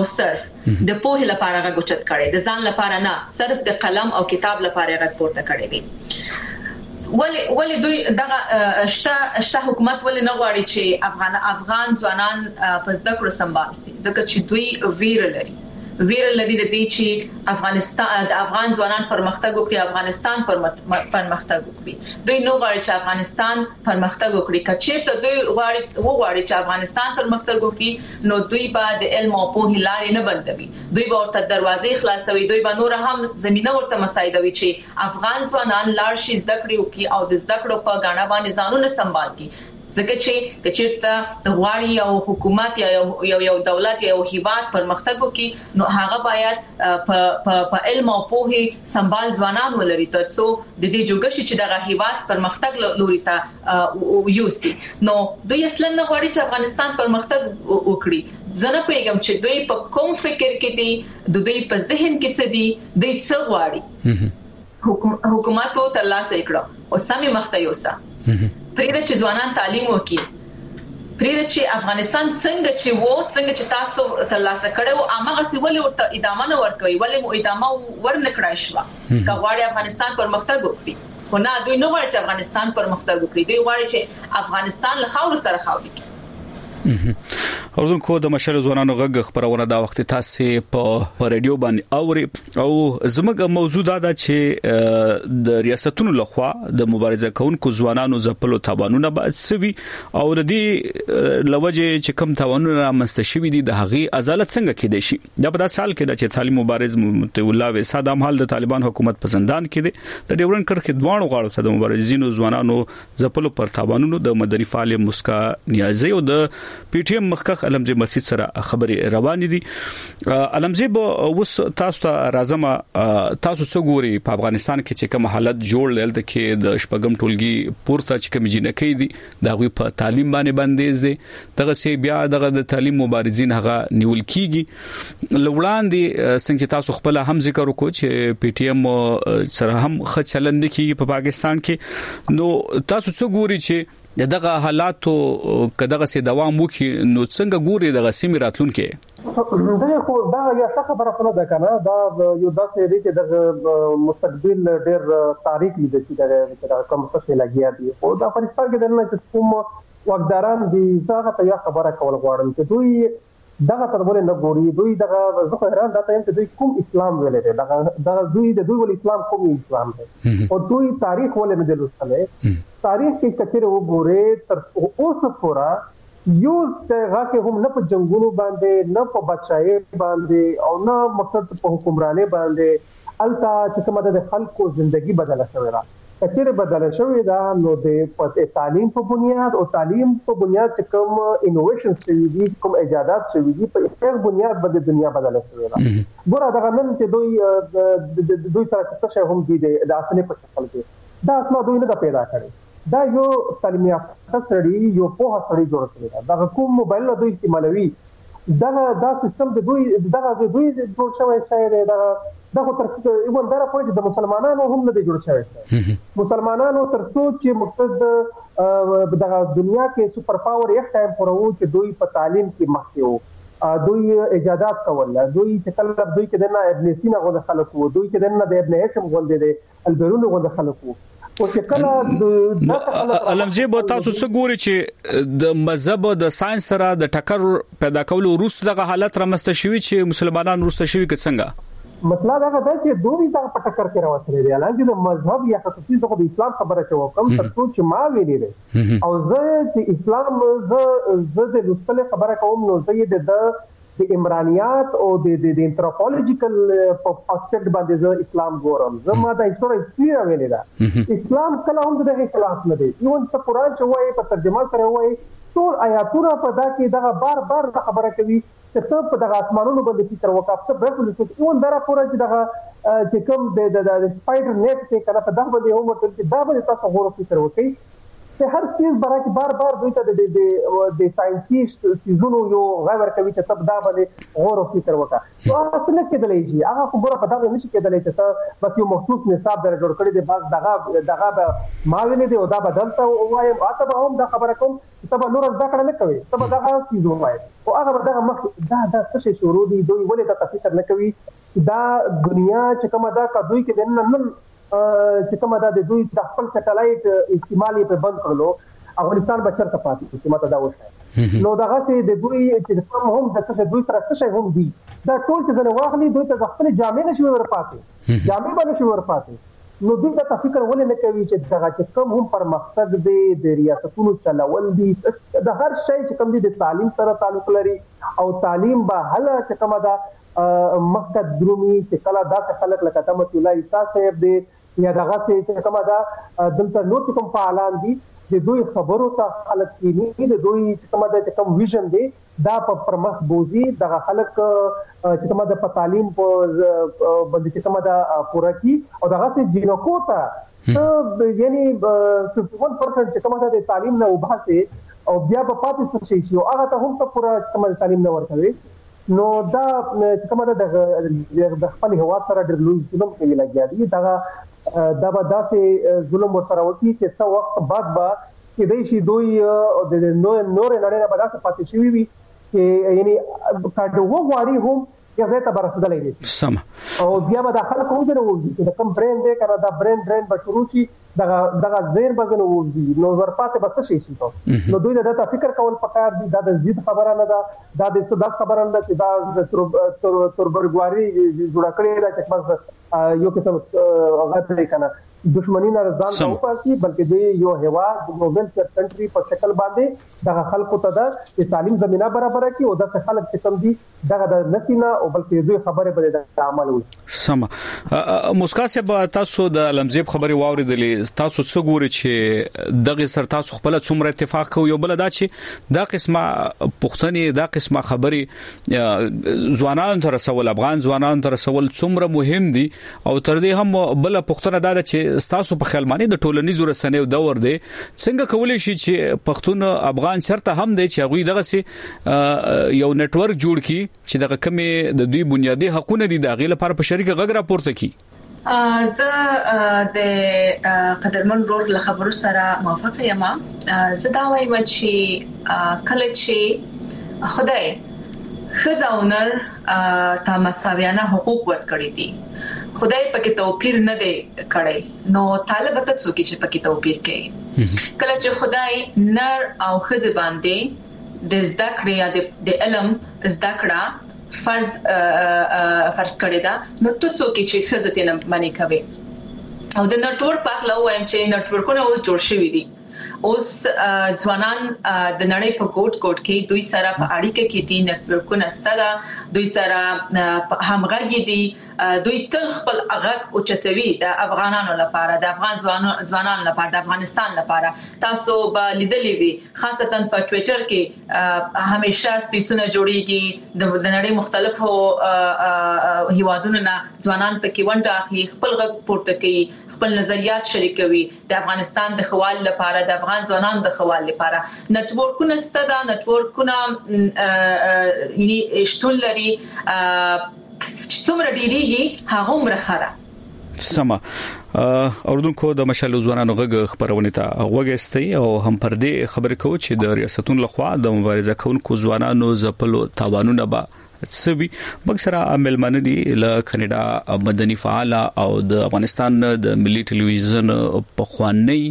Speaker 10: د پوهه لپاره غوچت کړي د ځان لپاره نه صرف د قلم او کتاب لپاره غوړ پورته کړي وي ولی دوی دغه شته حکومت ولې نه غواړي چې افغان ځوانان په زده کړو سمبال شي ځکه چې دوی ویر لري ویر لدی د دې چې افغانستان د افغان ځوانان پرمختګ وکړي افغانستان پرمختګ وکړي دوی نو غواړي چې افغانستان پرمختګ وکړي کچېرته دوی غواړي چې افغانستان پرمختګ وکړي نو دوی به د علم او پوهې لارې نه بندوي دوی به ورته دروازې خلاصوي دوی به نور هم زمينه ورته مساعدوي چې افغان ځوانان لار شي زده کړې وکړي او د زده کړو په غاڼه باندې ځانونه سمبال کړي ځکه چې کچېرته غواړي او حکومت یا یو دولت یا یو هیواد پرمختګ وکړي نو هغه باید په علم او پوهې سمبال ځوانان ولري ترڅو د دې جوګشي چې دغه هیواد پرمختګ لوري ته یوسي نو دوی اصلا نه غواړي چې افغانستان پرمختګ وکړي زنه پیغام چې دوی په کوم فکر کې دي د دوی په ذهن کې څه دي دوی څه غواړي حکومت ته ترلاسه کړو او سمې مخته یوسه پرېده چې ځوانان تعلیم وکړي پرېده چې افغانستان څنګه چې تاسو ترلاسه کړو هغه سی ولې ورته ادامه نه ورکوي ولې مو ادامه ورنکړای شو کغواړي افغانستان پرمختګ وکړي خو نه دوی نه غواړي چې افغانستان پرمختګ وکړي دوی غواړي چې افغانستان له خاور سره خاوري کړي
Speaker 9: اوردونکو د مشر ځوانانو غږ خبرونه دا وخت تاسو په رادیو باندې اوري او زموږ موضوع دا چې د ریاستونو لخوا د مبارزه کوونکو ځوانانو زپلو تاوانونه باید سوي او د دې لوجه چې کم تاوانونه مستشوي دي د هغي عدالت څنګه کېدای شي دا په سال کې چې طالب مبارز متول الله وساد هم حال د طالبان حکومت په زندان کې دي د ډیورن کرخه دوانو غاړو ته د مبارزینو ځوانانو زپلو پر تاوانونو د مدني فعال مسکا نیازي او د پی ټی ایم مخکخ علمزی مسجد سره خبري روان دي علمزی به وس تاسو ته راځم تاسو څو ګوري په افغانستان کې چې کوم حالت جوړ لید کې د شپږم ټولګي پورته چې کوم جنکې دي دا غوي په تعلیم باندې بندیز دي دغه سي بیا دغه د تعلیم مبارزین هغه نیول کیږي لوړاندې څنګه تاسو خپل هم ذکر وکړو چې پی ټی ایم سره هم خچلند کیږي په پاکستان کې نو تاسو څو ګوري چې دغه حالاتو کداغه سي دوام وکي نو څنګه ګوري دغه سیمه راتلونکې
Speaker 6: دا خو دا یا څه خبره خو ده کنه دا یو داسې دی چې د مستقبل ډېر تاریخ لیدل چې دا کوم څه لګیا دي او دا پرسپار کې دنه چې کوم وقداران دي څنګه ته یا خبره کول غواړم چې دوی دغه تربول نه ګوري دوی دغه زه حیران دا ته چې دوی کوم اسلام ویلې دي دا دوی ول اسلام کوم اسلام دی او دوی تاریخ ول نه دلوسله تاریخ کې کچره وګوره تر اوسه پورا یو څنګه کې هم نه په جنگونو باندې نه په بچای باندې او نه مقصد په حکمراني باندې التا چې کومه د خلکو ژوندۍ بدله شوې را کچره بدله شوې دا نو د تعلیم په بنیاد او تعلیم په بنیاد چې کوم انوویشن شوي دي کوم ایجادات شوي دي په هیڅ بنیاد باندې دنیا بدله شوې را ګوره دا نن چې دوی سره څه هم دي د اصلي په شکل کې دا اصلا دوی نه پیدا کړي دا یو تعلیم یافته سړی یو په سړی جوړ کړی دا کوم موبایل له دوی استعمالوي دا سیستم د دوی جوړ شوی شاید دا خو تر یو بل په د مسلمانانو هم نه جوړ شوی مسلمانانو تر څو چې مقصد د دنیا کې سپر پاور یک ټایم پرو چې دوی په تعلیم کې مخکې دوی ایجادات کول دوی چې کله دوی کې دنه ابن سینا غو خلکو دوی کې دنه د ابن هشم غو د البرون غو خلکو او چې کله
Speaker 9: علمزی به تاسو څه ګوري چې د مذهب او د ساينس سره د ټکر پیدا کول وروسته دغه حالت رامسته شوی چې مسلمانان وروسته شوی که څنګه
Speaker 6: مسله دا ده چې دوی دا په ټکر کې راوځي دي حالانکه د مذهب یا خصوصي د اسلام خبره کوم تر څو چې ما ویلي دي او زه چې اسلام زه د لوستل خبره کوم نو زه د عمرانیات او د انثروپولوژیکل اسپیکټ باندې زه اسلام ګورم زه ما د هیستوري ویلي دا اسلام کله هم دغه خلاف نه دی یو څه قرآن چې وایي په ترجمه سره وایي ټول آیاتونه په دا کې دغه بار خبره کوي چې څه په دغه اسمانونو باندې فکر وکړه څه به څه یو درا پورا چې دغه چې کوم د سپایډر نیټ کې کنه په دغه باندې هم ورته دا به تاسو غوړو فکر وکړي چې هر چیز برابر بار دوی ته د ساينسي سيزونو یو غوړ کوي چې تب دا باندې غوړو فکر وکړه نو اصل کې دلایي هغه خبره په دغه نشي کېدلی چې بس یو مخصوص نصاب در جوړ کړی دی باز دغه ما ویلې دی او دا بدلته وایم اته به هم دا خبره کوم چې تب نور ځکه نه کوي تب دغه سيزو وای او هغه دغه مخ دا څه شروع دي دوی ولې ته فکر نه کوي دا دنیا چې کومه دا دوی کې نن چې کومه دا د دوی د خپل سټلایټ استعمال په بند کړلو افغانستان بچر ته پاتې چې ماته دا وښایي نو دغه چې د دوی چې کوم هم د څه دوی سره څه شي هم دي دا ټول چې زنه واخلي دوی ته خپل جامې نشي ورپاتې جامې باندې شي ورپاتې نو دوی دا فکر ولې نه کوي چې دغه چې کوم هم پرمختګ دی د ریاستونو چلول دي د هر شي چې کوم دي د تعلیم سره تعلق لري او تعلیم به هله چې کومه دا مقصد درومي چې کله دا خلک لکه تمت الله عیسی صاحب دی یا دغه چې کومه دا دلته نور کوم فعالان دي د دوی خبرو ته خلک کینی د دوی کومه د کوم ویژن دی دا په پرمخ بوزي د خلک چې کومه د تعلیم په باندې چې کومه د پوره کی او دغه چې جنکو ته یعنی 51% چې کومه د تعلیم نه وباسي او بیا په پاتې شي او هغه ته هم ته پوره کومه تعلیم نه ورکوي نو دا چې کومه د خپل هوا سره د لوی ظلم کوي لګیا دي دا به داسې ظلم ورسره وکړي چې څه وخت بعد به کېدای شي دوی د نور نړۍ نه به داسې پاتې شوي وي چې یعنی که وغواړي هم یا ځای ته به رسېدلی دی او بیا به دا خلک هم ځنه ووځي چې د کوم برین دی که نه دا برین ډرین به شروع شي دغه ذهن به ځنه ووځي نو ورپاتې به څه شی شي نو دوی د دې ته فکر کول پکار دي دا د ضد خبره نه ده دا د څه خبره نه ده چې دا د تربرګواري جوړه کړې ده چې یو قسم هغه دی که نه دشمنی نه ځان ته وپاسي بلکې دوی یو هیواد د ګلوبل کنټري په شکل باندې دغه خلکو ته د تعلیم زمينه برابر کړي او د خلک چې کم دي دغه د نسینه او بلکې دوی خبره به د عمل وي
Speaker 9: سم مسکاسه به تاسو د لمزيب خبري واوریدلې تاسو څه ګوري چې دغه سر تاسو خپل څومره اتفاق کوي یو بل دا چې دا قسمه پښتني دا قسمه خبري ځوانان تر رسول افغان ځوانان تر رسول څومره مهم دي او تر دې هم بل پښتنه دا چې تاسو په خیال باندې د ټولنیزو رسنیو دور دی څنګه کولای شي چې پښتون افغان شرط هم دی چې هغه دغه سي یو نت ورک جوړ کی چې دغه کمې د دوی بنیادی حقوقونه دي د غیله لپاره په شریک غږ راپورته کی
Speaker 10: زه د قدرمن رور له خبرو سره موافقه یم زه دا وایم چې کله چې خدای خزاونر تا مساویانه حقوق ورکړي دي خدای پکې توپیر نه دی کړی نو طالب ته څوک چې پکې توپیر کوي کله چې خدای نر او خزه باندې د ذکر یا د علم ذکر فرض کړی دا نو ته څوک چې خزه ته نه معنی کوي او د نټورک په اړه وایم چې نټورکونه اوس جوړ شوي دي اوس ځوانان د نړۍ په کوټ کې دوی سره په اړیکه کې دي نټورکونه ستاسو دوی سره همغږي دي دوی تل خپل اغاق اوچتوي د افغانانو لپاره د افغان ځوانانو لپاره د افغانستان لپاره تاسو به لیدلې وي خاصتا په ټوئیټر کې همیشه سپیسونه جوړيږي د نړۍ مختلفو هیوادونو نه ځوانان پکې ونډه اخلي خپل غږ پورته کوي خپل نظریات شریکوي د افغانستان د خوال لپاره د افغان ځوانانو د خوال لپاره نټورکونه ستدا نټورکونه یعنی شتول لري څومره ډیریږي هغه مرخره
Speaker 9: سما اوردونکو د مشال ځوانانو غږ خبرونه ته وګستي او هم پر دې خبرې کوي چې د ریاستونو لخوا د مبارزه کوونکو ځوانانو زپلو تاوانونه به سوي بکسره عمل دي له کاناډا مدني فعال او د افغانستان د ملي ټلویزیون په خواني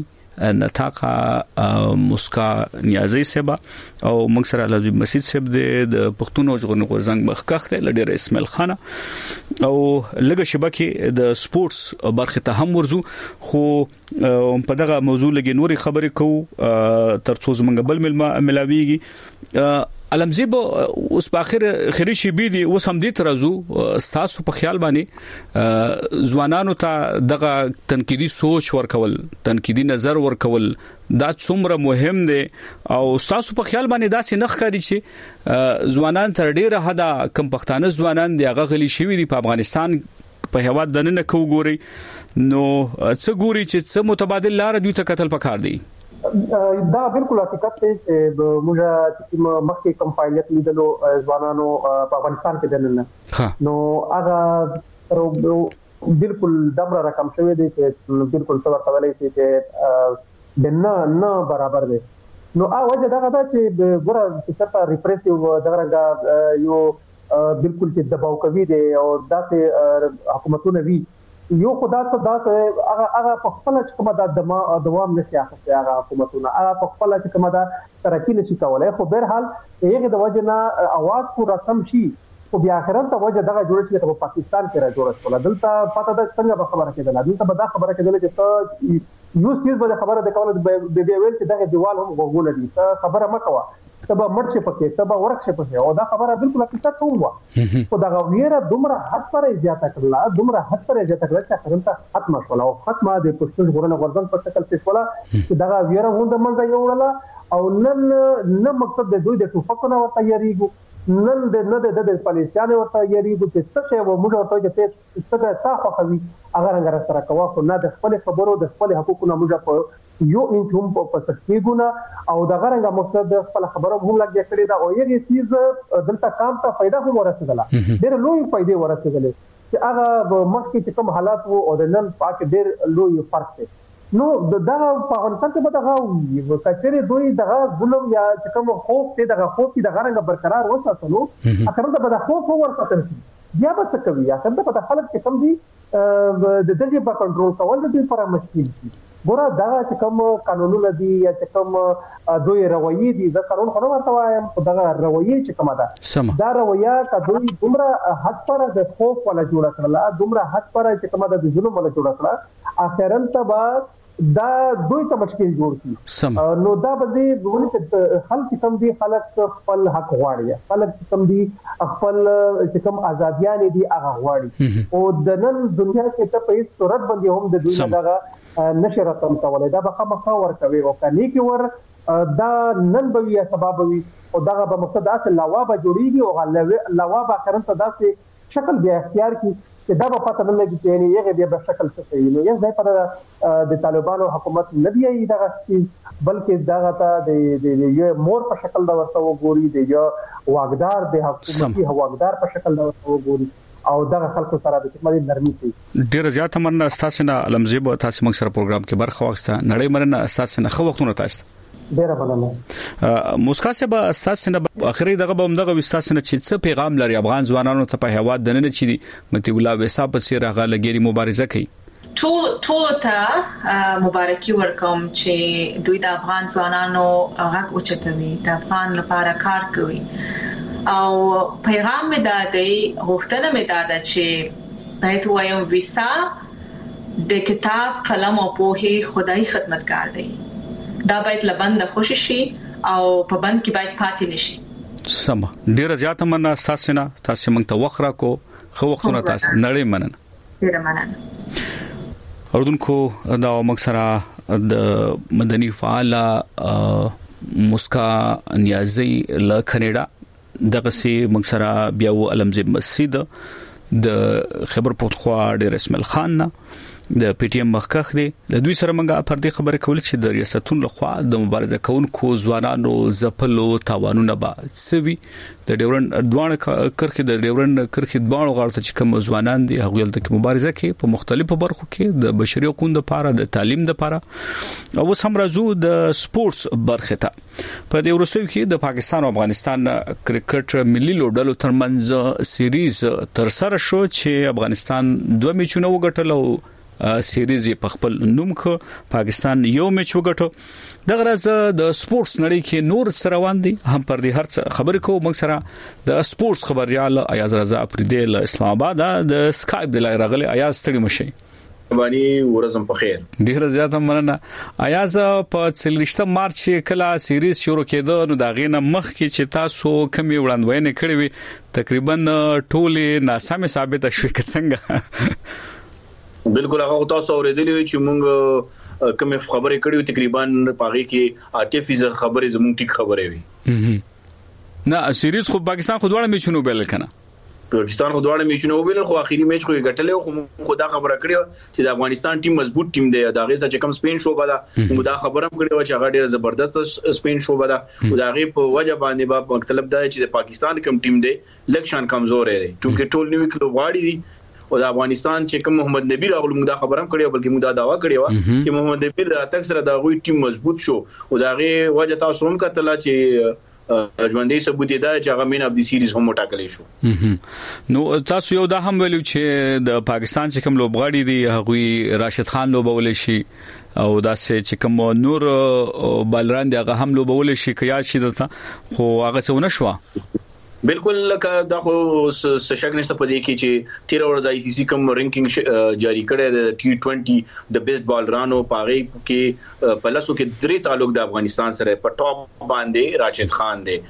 Speaker 9: نتاقه مسکا نیازي سبا او موږ سره لوی مسجد سب د پښتون او ژغورنې غورځنګ مخکخ له ډېر اسماعیل خان او لګه شبکه د سپورتس برخه ته هم ورزو خو په دغه موضوع لګي نوري خبرې کوو ترڅو زمنګ بل ملاويږي علمزيب اوس په اخر شي بي دي اوس هم دې ترازو ستاسو په خیال باندې ځوانانو ته دغه تنقیدي سوچ ورکول تنقیدي نظر ورکول دا څومره مهم دي او ستاسو په خیال باندې دا څه نخکاری چې ځوانان تر ډیره حدا کم پښتانه ځوانان دی هغه غلي شوی دي په افغانستان په هواد دنه کو ګوري نو څه ګوري چې څه متبادل لار دوی ته قتل پکار دي
Speaker 6: دا بالکل حقیقت دی چې موږ چې مخکې کوم فعالیت لیدلو ځوانانو په افغانستان کې دننه نو هغه بالکل دمر رقم شوی دی چې بالکل څه ورته ویلي چې نه برابر دی نو وجه دا ده چې ګوره چې څه ریپریسیو دغه یو بالکل چې دباو کوي دی او داسې حکومتونه وی یو خدای ته دا هغه په خپل چې کومه د دوام نشي اخته هغه حکومتونه هغه په خپل چې کومه دا ترقی نشي کولای خو بهر حال هغه د وجه نه اواز کو رقم شي او بیا اخرت ته وجه دغه جوړ شي په پاکستان کې را جوړ شول دلته پته ده څنګه خبره کېدله دلته به دا خبره کېدله چې یو چیز به خبره د کوله د ویل چې دغه دیوال هم وګول دي خبره مکوه سبا مرچ پکې سبا ورخ پکې او دا خبره بالکل حقیقت وو او دا غویره دومره حد پر زیاته کړل دومره حد پر زیاته کړل چې خرنته ختم شول او ختمه د پښتون غورنه غورځنګ په شکل کې شول چې دا غویره هم د منځه یوړله او نن مقصد د دوی د ټوپکونو ورته یریږي نن د فلسطین ورته یریږي چې څه شی و موږ ورته چې څه تاسو خوي اگر هغه سره کوه خو نه د خپل خبرو د خپل حقوقو موږ په یو انچ هم په تسکیګونه او د غرنګ مقصد د خپل خبرو هم لګیا کړی دا او یو چیز دلته کام ته फायदा هم ورسېدله ډېر لوی فائدې ورسېدلې چې هغه مخکې چې کوم حالات وو او د نن پاک ډېر لوی فرق دی نو دا په افغانستان کې به دغه کچېره دوی دغه ظلم یا چې کوم خوف ته دغه خوف چې دغه رنګ برقرار وساتلو اخر ته به د خوف ورساتل شي بیا به څه کوي اخر ته په خلک کې کم دي د دغه په کنټرول کول د دې لپاره مشکل دي ګوره دا چې کوم قانونونه دي یا چې کوم دوی رویې دي د قانون خو نه ورته وایم خو دا رویې چې کومه ده دا رویه کدوې دومره حد پر د خوف ولا جوړ کړل دومره حد پر چې کومه د ظلم ولا جوړ کړل اخرن ته دا دوی ته مشکل جوړ کی نو دا به ونه چې خلک کم دي خلک خپل حق غواړي خلک کم دي خپل چې کوم ازاديان دي هغه غواړي او د نن دنیا کې ته په هیڅ صورت باندې هم د دوی دغه نشر تم کولای دا به خامخا ور کوي او کني کې ور دا نن به یا سبب وي او دغه به مقصد اصل لوابه جوړيږي او لوابه کرنته داسې شکل بیا اختیار کی چې دا په پاتې نه لګي چې یعنی یو بیا په شکل څه شي نو یو ځای پر د طالبانو حکومت نه دی دغه بلکې دغه ته د یو مور په شکل دا ورته وګوري د یو واګدار د حکومتي واګدار په شکل دا ورته وګوري او دغه خلکو سره د کومې نرمي کوي
Speaker 9: ډیر زیات مننه تاسو نه علمزیب تاسو موږ سره پروګرام کې برخه واخسته نړۍ مننه تاسو نه خو وختونه تاسو
Speaker 6: ډیر مننه
Speaker 9: موسکا صاحب تاسو نه اخري دغه بم دغه وستاسو نه چې څه پیغام لري افغان ځوانانو ته په هوا دننه چي متي الله وسا په سیر هغه لګيري مبارزه کوي
Speaker 10: ټول ته مبارکي ورکوم چې دوی د افغان ځوانانو هغه اوچتوي د افغان لپاره کار کوي او پیغام مې دا دی غوښتنه مې دا ده چې باید وایم ویسا د کتاب قلم او پوهې خدای خدمتګار دی دا باید لبند خوشی شي او په بند کې باید پاتې نشي
Speaker 9: سم ډیر زیات مننه تاسو نه تاسو موږ ته وخره کو خو وختونه تاسو نړۍ مننه
Speaker 10: ډیر مننه
Speaker 9: اردوونکو دا موږ سره د مدني فعاله مسکا نیازي ل کینیډا دغه سي موږ سره بیا و علمزیب مسجد د خبر پختخوا ډیر اسماعیل خان نه د پی ټی ایم مخکخ دی د دوی سره منګه پر دې خبره کول چې د ریاستونو لخوا د مبارزه کوونکو ځوانانو زپلو تاوانونه به سوي د ډیورن دوانه کرخه د ډیورن کرخه دوانو غړته چې کوم ځوانان دي هغه د مبارزه کې په مختلفو برخو کې د بشري حقوقو لپاره د تعلیم لپاره او سم راځو د سپورتس برخه ته په دې ورسوي کې د پاکستان او افغانستان کرکټ ملي لوبډلو ترمنځ سیریز تر سره شو چې افغانستان 2 میچونه وګټل سیریز په خپل نوم کې پاکستان یو میچ وګټو د غرض د سپورتس نړۍ کې نور سره روان دي هم پر دې هر خبرې کو موږ سره د سپورتس خبريال ایاز رضا افریدی له اسلام آباد د سکایپ د لای راغلي ایاز ستړي مشي
Speaker 11: باندې ورځم په خیر
Speaker 9: ډیر زیات مننه ایاز په 13 مارچ کله سیریز شروع کېده نو دا غینه مخ کې چې تاسو کمی وړاندوینه کړې وي تقریبا ټوله ناسمه ثابت شوه څنګه
Speaker 11: بالکل هغه تاسو اوریدلی چې موږ کوم خبرې کړې تقریبا پاغي کې 80% خبرې زموږ ټیک خبرې وي
Speaker 9: نه سیریز خو پاکستان خو دواړه میچونه وبېل کنه
Speaker 11: پاکستان خو دواړه میچونه وبېل خو اخیری میچ خو ګټلې خو خدا خبره کړې چې د افغانستان ټیم مضبوط ټیم دی دا غي چې کم سپین شو بدا موږ دا خبره هم کړې و چې هغه ډېر زبردست سپین شو بدا دا غي په وجه باندې با مطلب دا چې د پاکستان کم ټیم دی لکشان کمزور دی چې ټول نیو کلو واړی دي او د افغانستان چې کوم محمد نبی راغلو موږ دا خبره هم کړې بلکې موږ دا داوا کړې و چې محمد نبی د اتک سره دا غوي ټیم مضبوط شو او دا غي وجه تاسو هم کتل چې ژوندۍ ثبوت دا چې هغه مین اف دی سیریز هم ټاکلې شو.
Speaker 9: نو تاسو یو دا هم ویلو چې د پاکستان چې کوم لوبغاړي دي هغه راشد خان لوبول شي او دا چې کوم نور بالران دي هغه هم لوبول شي کیا شي دته خو هغه څونه شو.
Speaker 11: بالکل لکه دا خو شک نشته پدې کې چې 13 ورځ آی سی سی کوم رینکینګ جاری کړی د ټي20 د بیسټ بالرانو پاغي کې په لاسو کې درې تعلق د افغانستان سره په ټاپ باندې راشد خان دی.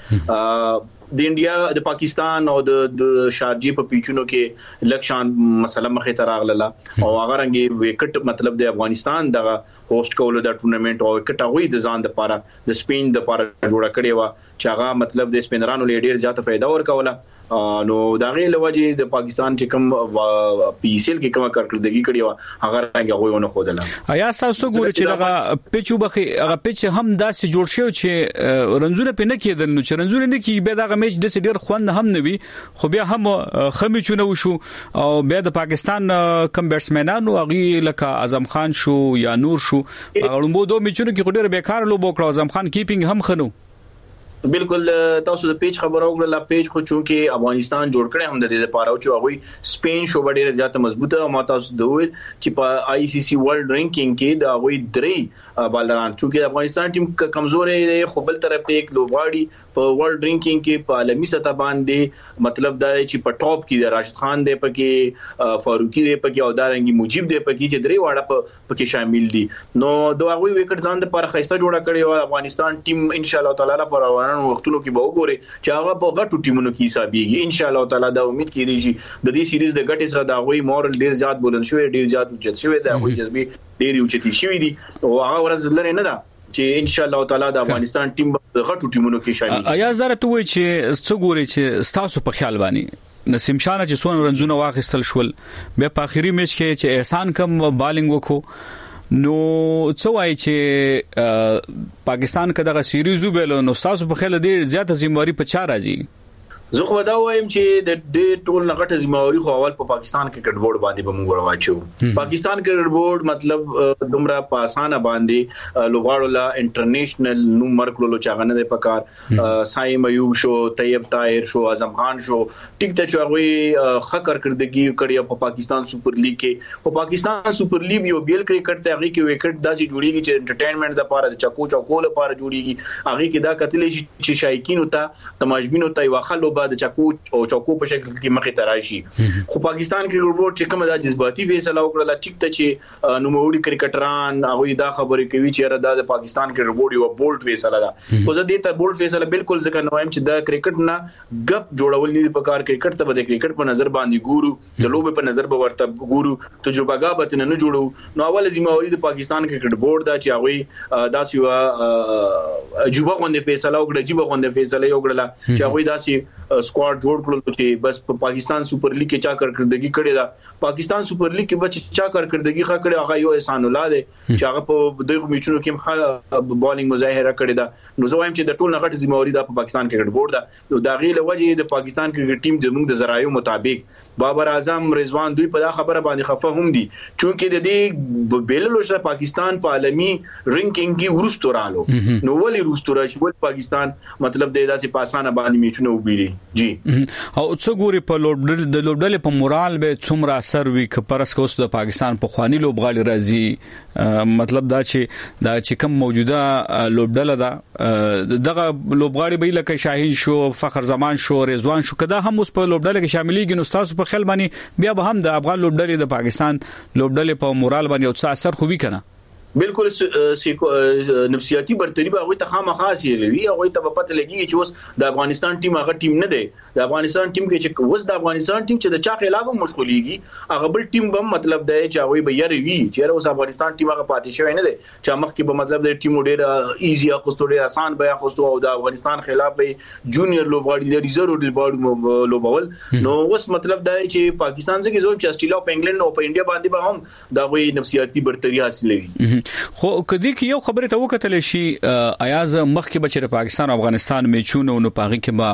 Speaker 11: د انډیا د پاکستان او د شارجې په پیچونو کې لکشان مسله مخې ته راغله او هغه رنګي وکټ مطلب د افغانستان دغه هوست کولو د ټورنمنت او وکټ غوي د ځان د لپاره د سپین د لپاره جوړه کړې و چې هغه مطلب د سپینرانو لیډر زیاته फायदा ورکوله. نو دا غي لوجه د پاکستان چې کوم پی سی ال کې کومه کارکړدګي کړې و هغه راغی غوونه خودله.
Speaker 9: آیا تاسو ګورئ چې هغه پیچو بخي هغه پیچ هم داسې جوړ شو چې رنزونه پنه کېدل نو چې رنزونه نه کې به دا میچ د ډیر خوند هم نوي خو بیا هم خمیچونه وشو او بیا د پاکستان کم بیټسمنانو هغه لکه اعظم خان شو یا نور شو هغه مو دوه میچونه کې ډیر بیکار لوب وکړ. اعظم خان کیپینګ هم خنو.
Speaker 11: بالکل تاسو د پیج خبرو وکړه پیج خو چې افغانستان جوړ کړي هم د دې لپاره چې هغه سپین شو ډېر زیات مضبوطه او ما تاسو دوی چې په آی سی سی ورلد رینکینګ کې دا هغه درې بالران چې افغانستان ټیم کمزورې دی خو بل طرف ته یک لوبغاړي په ورلد رینکینګ کې په عالمي سطح باندې مطلب دا چې په ټاپ کې د راشد خان دی پکې فاروقي دی پکې او دارنګي مجيب دی پکې چې درې واړه پکې شامل دي. نو دا هغه وکټ ځان د لپاره خسته جوړه کړي او افغانستان ټیم ان شاء الله تعالی لپاره وختونو کې به وګوري چې هغه په غټو ټیمونو کې حسابيږي. ان شاء الله تعالی دا امید کیږي چې د دې سیریز د غټ سره دا غوي مورل ډیر زیات بولن شوی ډیر زیات اوچت شوی دا غوي جذبي ډیر اوچتي شوی دي او هغه ورځ لري نه ده چې ان شاء الله تعالی د افغانستان ټیم د غټو ټیمونو کې شامل.
Speaker 9: آیا زره ته وای چې څو ګوري چې تاسو په خیال باندې نسیم شانه چې سون رنزونه واخیستل شول به په اخیری میچ کې چې احسان کم بالینګ وکړو نو څو وای چې پاکستان کداغه سیریز وبل نو تاسو په خیال ډیر زیاته ذمہواری په چا راځي؟
Speaker 11: زه خو دا وایم چې د دې ټول نغټه ذمہواری خو اول په پاکستان کرکټ بورډ باندې به موږ راوچو. پاکستان کرکټ بورډ مطلب دومره په اسانه باندې لوغاړو لا انټرنیشنل نو مرکلو چاغنه د پکار سایم ایوب شو طیب طاهر شو اعظم خان شو ټیک ته چوغوي خکر کړدګي کړی په پاکستان سپر لیګ کې او پاکستان سپر لیګ یو بیل کرکټ ته هغه کې وکټ داسې جوړیږي چې انټرټینمنت د لپاره د چکو چکو لپاره جوړیږي هغه کې دا کتلې چې شایکین او ته تماشبین او ته واخلو د چکو او چکو په شکل کې مخې ته راشي. خو پاکستان کرکټ بورډ چې کومه د جذباتي فیصله وکړه ټیک ته چې نوموړي کرکټران هغه دا خبرې کوي چې را د پاکستان کرکټ بورډ یو بولډ فیصله ده. خو زه دې ته بولډ فیصله بالکل ځکه نه وایم چې د کرکټ نه غپ جوړول نه په کار کرکټ ته د کرکټ په نظر باندې ګورو د لوبې په نظر به ورته ګورو تجربهګابت نه جوړو. نو اول ذمہواری د پاکستان کرکټ بورډ دا چې هغه داسې یو جوبه غونډه فیصله وکړه جيبه غونډه فیصله وکړه چې هغه داسې سکواډ جوړ کړل چې بس په پاکستان سپر لیګ کې چا کارکړدګي کړې ده. پاکستان سپر لیګ کې بچ چا کارکړدګي ښه کړې هغه یو احسان الله دی چې هغه په دغه میچونو کې هم بالینګ مظاهره کړې ده. نو زه وایم چې د ټول نغټ ذمہواری د پاکستان کرکټ بورډ ده. نو دا غي له وجه د پاکستان کرکټ ټیم زموږ د ذرایعو مطابق بابر اعظم رضوان دوی په دا خبره باندې خفه هم دي چونکه د دې بیللو سره پاکستان په عالمي رینکینګ کې ورستو رالو. نو ولې ورستو راشي ول پاکستان مطلب د داسې پاسانه باندې میچونه وبېلي جی
Speaker 9: او څو ګوري په لوبډل په مورال به څومره اثر وی ک پرس کوس د پاکستان په خواني لوبغاړي راځي مطلب دا چې کوم موجوده لوبډل ده دغه لوبغاړي به لکه شاهین شو فخر زمان شو رضوان شو کدا هم اوس په لوبډل کې شاملېږي نو تاسو په خیال باندې بیا به هم د افغان لوبډل د پاکستان لوبډل په مورال باندې او څه اثر خو وی کنه؟
Speaker 11: بالکل نفسیاتی برتری به هغه ته خامخا سیلوي هغه ته په پته لګي چې اوس د افغانستان ټیم هغه ټیم نه دی. د افغانستان ټیم کې چې اوس د افغانستان ټیم چې د چا خلاف مشغوليږي هغه بل ټیم به مطلب دی چې هغه به یری چې اوس افغانستان ټیم هغه پاتې شوی نه دی چې مخکې به مطلب د ټیم ډېر ایزی اخستو ډېر آسان به اخستو او د افغانستان خلاف به جونیئر لوبغاړي د ریزرو لوبغاړي لوبول. نو اوس مطلب دی چې پاکستان څخه زوم چې استرالیا او انګلند او په انډیا باندې به هم دا وی نفسیاتی برتری حاصلوي.
Speaker 9: خو کدی کې یو خبره ته وکتل شي ایاز مخکې بچره پاکستان او افغانستان میچونه نو پاغي کې ما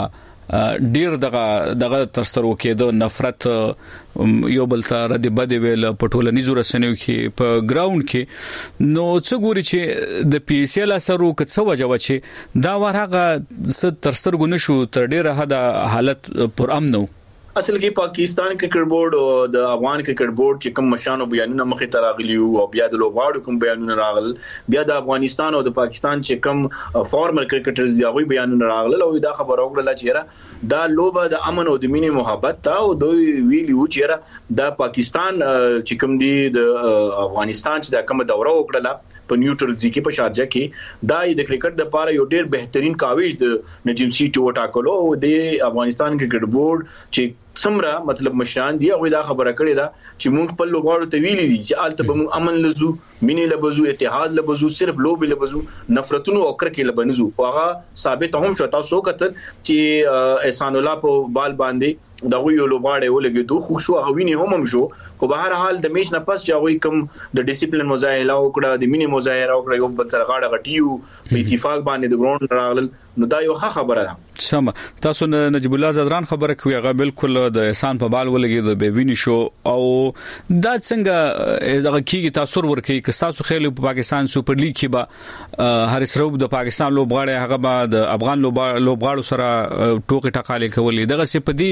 Speaker 9: ډیر دغه ترسترو کېدو نفرت یو بل ته رد بد ویل په ټولنیزو رسنیو کې په ګراوند کې نو څه ګوري چې د پی سی ال اثرو کڅ وجو چې دا ورغه ترسترګو نشو تر ډیره حد حالت پر امنو
Speaker 11: اصل کې پاکستان کرکټ بورډ او د افغان کرکټ بورډ چې کوم مشانو بیانونه مخې ته راغلي او بیا د لوبغاړو کوم بیانونه راغل بیا د افغانستان او د پاکستان چې کوم فارمر کرکټرز دی هغه بیانونه راغل او دا خبره وکړه چې دا لوبه د امن او د مینې محبت ته او دوی ویلي و چې دا پاکستان چې کوم دی د افغانستان چې دا کوم دوره وکړه په نیوټرل ځکه په شارجه کې دا د کرکټ د لپاره یو ډیر بهترین کاوش د نجم سیټ وټاکلو او د افغانستان کرکټ بورډ چې سمرا مطلب مشران دی او دا خبره کړې ده چې موږ خپل لوبغاړو ته ویلي دي چې آلته به موږ امن لزو مینې لبزو اتحاد لبزو صرف لوبي لبزو نفرتونو او کرکې لبنزو هغه ثابت هم شو تاسو کتل چې احسان الله په بال باندې دغه یو لوبغاړی ولګېدو خو شو هغه ویني هم شو خو به هر حال د میچ نه پس چې هغه کوم د ډیسپلین مظاهره وکړه د مینې مظاهره وکړه یو بل سره غاړه غټیو په اتفاق باندې د ګراوند راغلل نو دا یو ښه خبره ده
Speaker 9: سم تاسو نجیب الله زدران خبره کوي هغه بالکل د احسان په بال ولګي د بیوینی شو او دا څنګه هغه کیږي تاسو ورکه کې تاسو خېل په پاکستان سپر لیګ کې به حارث روب د پاکستان لوبغاړي هغه به د افغان لوبغاړو سره ټوکې ټکالې کولې دغه سپدي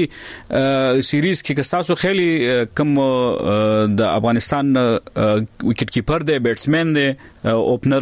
Speaker 9: سیریز کې تاسو خېل کم د افغانستان وکټ کیپر دی بیټسمن دی اوپنر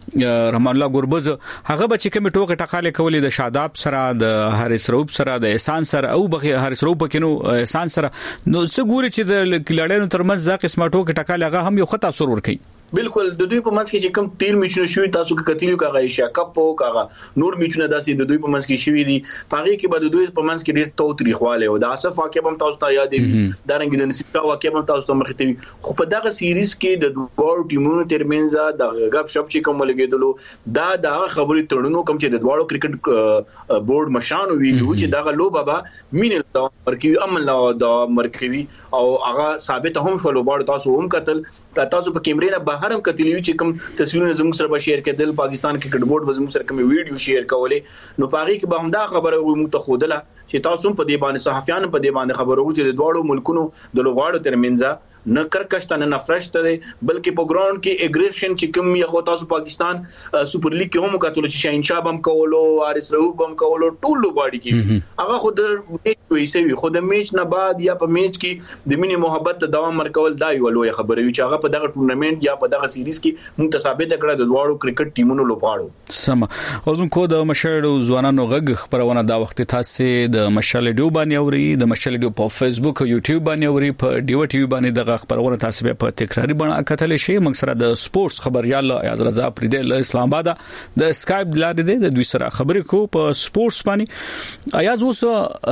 Speaker 9: رحمان الله ګوربز هغه به چې کوم ټوکې ټکالې کولې د شاداب سره د حارث روب سره د احسان سره او بغیر حارث روب کینو احسان سره نو څه ګوري چې د لړانو ترمنځ دا قسمه ټوکې ټکالې هغه هم یو خطا سر ور کوي
Speaker 11: بالکل د دوی په منځ کې چې کوم 13 میچونه شوي تاسو کې کتلیو کاغه ایشیا کپ او کاغه نور میچونه داسې د دوی په منځ کې شوي دي هغه کې به د دوی په منځ کې ډېر تو تاریخواله او د اسف واقع هم تاسو ته یاد دي دا رنګ د نصیب واقع هم تاسو ته مخې ته خو په دغه سیریز کې د دوه ټیمونو ترمنځ د غب شپ چې کوم لګیدلو دا د خبرې تړونو کوم چې د دوه کرکټ بورډ مشانو ویلو چې دغه لوبه به مینه د مرکوي امن د مرکوي او هغه ثابت هم شو لوبغاړو تاسو هم قتل تاسو په کیمرې نه بهر هم کتلی چې کوم تصویرونه زموږ سره به شیر کېدل پاکستان کرکټ بورډ به زموږ سره کوم ویډیو شیر کولې نو پاره کې به هم دا خبره موږ ته خودله چې تاسو په دې باندې صحافیان په دې باندې خبرو چې د دوړو ملکونو د لوبغاړو ترمنځ نه کرکشت نه نفرت ده بلکې په ګراوند کې اګریشن چې کوم یو تاسو پاکستان سپر لیګ کې هم کتل چې شاهینشاه بم کولو حارث روب بم کولو ټول لوبغاړي کې هغه خود میچ ویسوي خود میچ نه بعد یا په میچ کې د مینې محبت ته دوام ورکول دا یو لوی خبره وي چې هغه په دغه ټورنمنت یا په دغه سیریز کې متثابت کړه د دوړو کرکټ ټیمونو لوبغاړو
Speaker 9: سم اوردونکو د مشالډو ځوانانو غږ خبرونه دا وخت تاسو د مشالډو باندې اوري د مشالډو په فیسبوک او یوټیوب باندې اوري په ډیو ټي وي باندې دغه خبرونه تاسو په تکراری بڼه کتلې شي موږ سره د سپورتس خبريال ایاز رضا پریدل اسلام آباد د اسکایپ لارې د دوی سره خبرې کو په سپورتس باندې ایاز اوس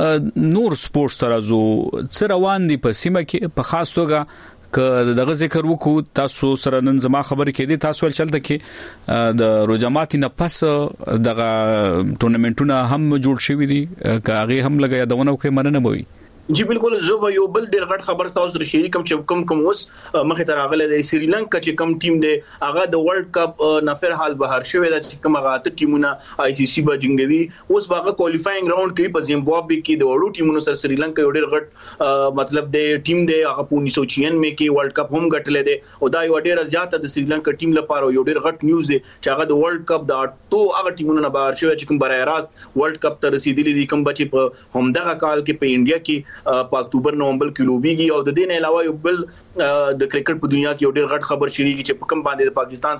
Speaker 9: نور سپورتس ترازو څه روان دي په سیمه کې په خاص توګه که دغه ذکر وکړو تاسو سره نن زما خبرې کې دي تاسو ول چلته کې د روجماتي نه پس دغه ټورنمنټونه هم جوړ شوي دي که هغه هم لګیا دونه کوي مننه بوي
Speaker 11: جی بالکل زه یو بل ډیر غټ خبر تاسو سره شریک کوم کوم اوس مخه تر راغله د سریلانکا چې کوم ټیم دی هغه د ورلد کپ نفر حال بهر شوی د چې کوم هغه ته ټیمونه آی سی سی به جنگوي اوس هغه کوالفاینګ راوند کې په زیمبابوې کې د وړو ټیمونو سره سریلانکا یو ډیر غټ مطلب د ټیم دی هغه په 1996 کې ورلد کپ هم ګټلې دی او دا یو ډیر زیاته د سریلانکا ټیم لپاره یو ډیر غټ نیوز دی چې هغه د ورلد کپ د ټو هغه ټیمونو نه بهر شوی چې کوم برای راست ورلد کپ ته رسیدلی دي کوم بچي په همدغه کال کې په انډیا کې په اکتوبر نومبر کې لوبيږي او د دې نه علاوه یو بل د کرکټ په دنیا کې یو ډېر غټ خبر شریږي چې په کوم باندې د پاکستان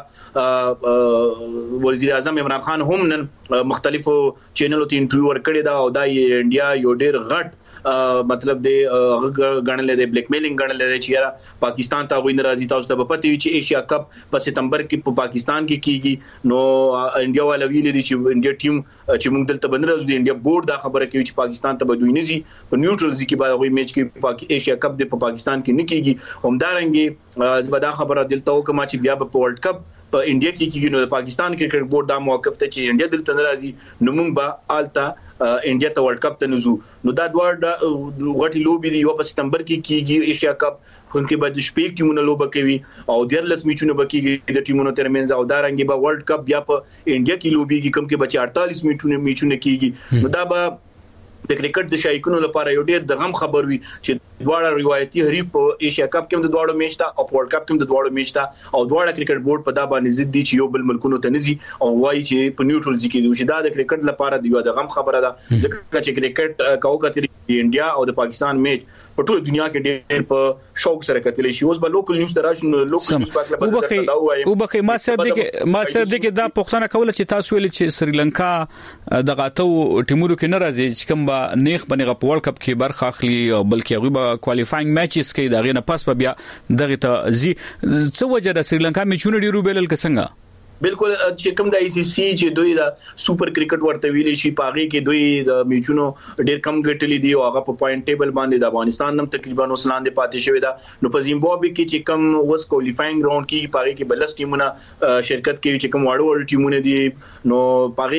Speaker 11: سابقہ وزیر اعظم عمران خان هم نن مختلفو چینلونو ته انټرویو ورکړی دا او د انډیا یو ډېر غټ مطلب د غنلې د بلیک میلینګ غنلې د چې پاکستان ته ویني راځي تاسو ته پته وي چې ایشیا کپ په سپتمبر کې په پاکستان کې کیږي نو انډیا والا ویلي دي چې انډیا ټیم چې موږ دلته بندرز د انډیا بورډ دا خبره کوي چې پاکستان ته بدوي نه زی په نیوټرل ځکه به غوي میچ کې ایشیا کپ د پاکستان کې نه کیږي همدارنګي زبدا خبره دلته وکما چې بیا په ورلد کپ په انډیا کې کیږي نو د پاکستان کرکټ بورډ دا موقف ته چې انډیا دلته ناراضي نو موږ به آلتا انډیا ته ورلد کپ ته نزو نو دا دوه غټي لوبي دی یو په سپتمبر کې کیږي ایشیا کپ خونکې به د شپږ ټیمونو لوبه کوي او ډیرلس میچونه بکیږي د ټیمونو ترمنځ او دا رنګي به ورلد کپ بیا په انډیا کې لوبيږي کوم کې به 48 میچونه کیږي نو دا به د کرکټ د شایقینو لپاره یو ډیر د غم خبر وي چې دواړه روایتي حریف په ایشیا کپ کې د دواړو میچ ته او ورلد کپ کې د دواړو میچ ته او دواړه کرکټ بورډ په دا باندې ضد دي چې یو بل ملکونو ته نزي او وایي چې په نیوټرل ځکه دوی دا د کرکټ لپاره دی د غم خبره ده ځکه چې کرکټ کاو کتري انډیا او د پاکستان میچ په ټول دنیا کې ډېر په شوق سره کتلی شي اوس به لوکل نیوز تراشن لوکل نیوز پاک لپاره
Speaker 9: او بخې ما سر دي کې دا پښتنه کوله چې تاسو ویل چې سریلانکا د غاتو ټیمونو کې ناراضي چې کوم با نیخ بنغه په ورلد کپ کې برخه اخلي بلکې هغه به کوالیفاینګ میچز کې دغه نه پاس په بیا دغه ته زی څه وجه د سریلانکا میچونه ډیرو بیلل کسنګا
Speaker 11: بالکل چې کوم د ICC چې دوی د سوپر کرکټ ورته ویلي شي پاغي کې دوی د میچونو ډیر کم ګټلې دي او هغه په پوینټ ټیبل باندې د افغانستان نم تقریبا وسلان دي پاتې شوی دا نو په زیمبابوې کې چې کوم وس کوالیفاینګ راوند کې پاغي کې بلس ټیمونه شرکت کوي چې کوم واړو ټیمونه دي نو پاغي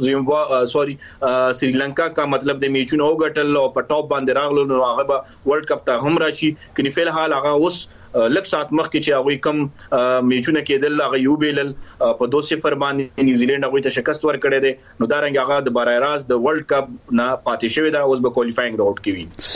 Speaker 11: کې سریلانکا کا مطلب د میچونو غټل او په ټاپ باندې راغلو نو هغه به ورلد کپ ته هم راشي کني فل حال هغه اوس لک سات مخکې چې هغه کم میچونه کېدل هغه یو بیلل په 2-0 باندې نیوزیلند هغه ته شکست ورکړی دی نو دا رنګ هغه د بارای راز د ورلد کپ نه پاتې شوی دا اوس به کوالیفاینګ راوټ کوي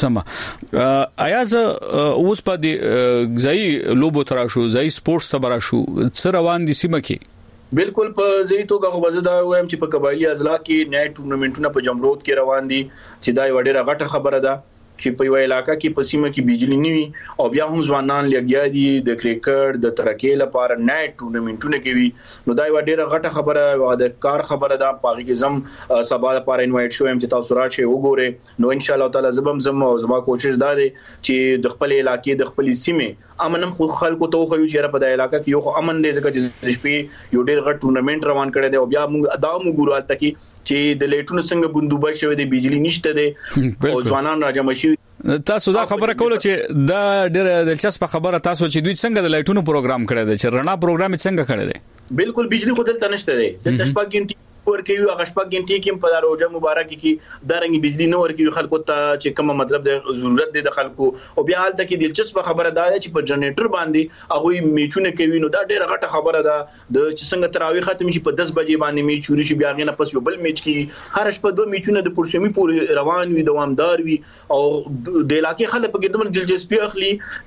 Speaker 9: سم ایاز اوس په دې ځای لوبو تراشو ځای سپورتس ته براشو څه روان دي سیمه کې
Speaker 11: بالکل په ځای توګه خو وزدا وایم چې په قبایلی اضلاع کې نایټ ټورنمنټونه په جمرود کې روان دي چې دا یو ډیره غټه خبره ده چې په یو علاقې کې په سیمه کې بجلی نیوي او بیا هم ځوانان لګیا دي د کرکټ د ترکیې لپاره نایټ ټورنمنټونه کوي نو دا یو ډیره غټه خبره او د کار خبره ده پاږي کې زم سبا لپاره انوایټ شوم چې تاسو راشئ وګورئ نو ان شاء الله تعالی زم او زما کوشش دا دی چې د خپل علاقې د خپل سیمه امنم خو خلکو ته خو یو چیرې په د علاقې کې یو امن دی ځکه چې شپې یو ډیر غټ ټورنمنت روان کړی دی او بیا موږ دا موږ ګورو البته چې د لیټونو څنګه بندوبست شوی دی بجلی نشته دی او ځوانان راجمع شي
Speaker 9: تاسو دا خبره کوله چې دا ډېر دلچسپ خبره تاسو چې دوی څنګه د لایټونو پروګرام کړی دی چې رڼا پروګرام څنګه کړی دی
Speaker 11: بالکل بجلی خو دلته نشته دی د شپږ غنټې ورکوي هغه شپږ غنټې کې په دروازه مبارک کې دا رنګ بجلی نه ورکوي خلکو ته چې کوم مطلب د ضرورت دی د خلکو او بیا حالت کې دلچسپ خبره ده چې په جنریټر باندې هغه میچونه کوي نو دا ډېر غټه خبره ده د چې څنګه تراویح ختم شي په 10 بجې باندې میچ شروع شي بیا غنه پس یو بل میچ کې هر شپه دوه میچونه د پورشمي پورې روان وي دوامدار وي او د علاقې خلک په ګردمن دلچسپي اخلي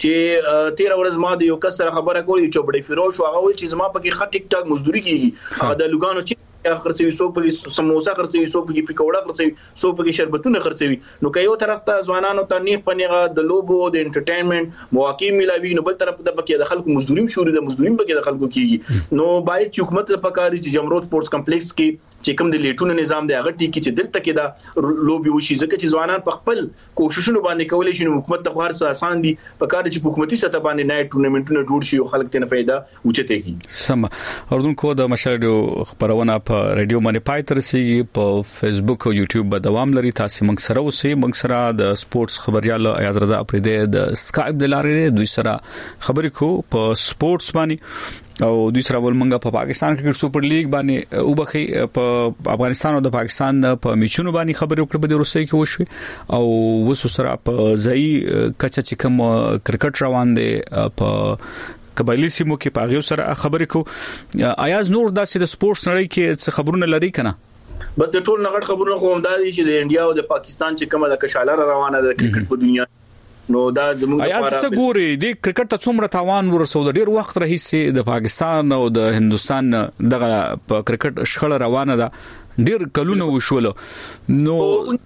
Speaker 11: چې 13 ورځ ما د یو کس سره خبره کوي چې بډې فیروز هغه وایي چې زما پکې خټ ټیک ټاک مزدوري کیږي هغه د لوګانو چې خرڅوي سو په سموسا خرڅوي سو په پکوړه خرڅوي سو په شربتونه خرڅوي نو که یو طرف ته ځوانانو ته نه پنیغه د لوبو د انټرټینمنت مواقع ملاوي نو بل طرف ته بکې د خلکو مزدوري شروع د مزدوري بکې د خلکو کیږي نو باید حکومت لپاره کاری چې جمرود سپورتس کمپلیکس کې چې کوم د لیټونو نظام دی هغه ټیکی چې دلته کې دا لوبي وشي ځکه چې ځوانان په خپل کوششونو باندې کولای شي نو حکومت ته خو هر څه آسان دي په کار چې حکومتي سطح باندې نایټ ټورنمنټونه جوړ شي او خلک ته فائدہ وچته کی
Speaker 9: سم اردوونکو د مشاهده خبرونه په رادیو باندې پای تر سیږي په فیسبوک او یوټیوب به دوام لري تاسو موږ سره اوسئ موږ سره د سپورتس خبريال ایاز رضا اپریده د سکایپ د لارې دوی سره خبرې کو په سپورتس باندې او دوی سره ولمنګه په پاکستان کرکټ سپر لیګ باندې او بخي په افغانستان او د پاکستان په میچونو باندې خبرې وکړه په روسي کې وشوي او وسو سره په ځای کچا چې کوم کرکټ روان دي په قبایلی سیمو کې پاغیو سره خبرې کو ایاز نور داسې د سپورتس نړۍ کې خبرونه لري کنه
Speaker 11: بس د ټول نغړ خبرونه خو هم دا دي چې د انډیا او د پاکستان چې کومه د کشاله روانه ده کرکټ په دنیا نو دا زموږ لپاره
Speaker 9: ایاز څه ګوري د کرکټ ته څومره تاوان ورسول ډیر وخت راهیسي د پاکستان او د هندستان دغه په کرکټ شخړه روانه ده ډیر کلونه وشول نو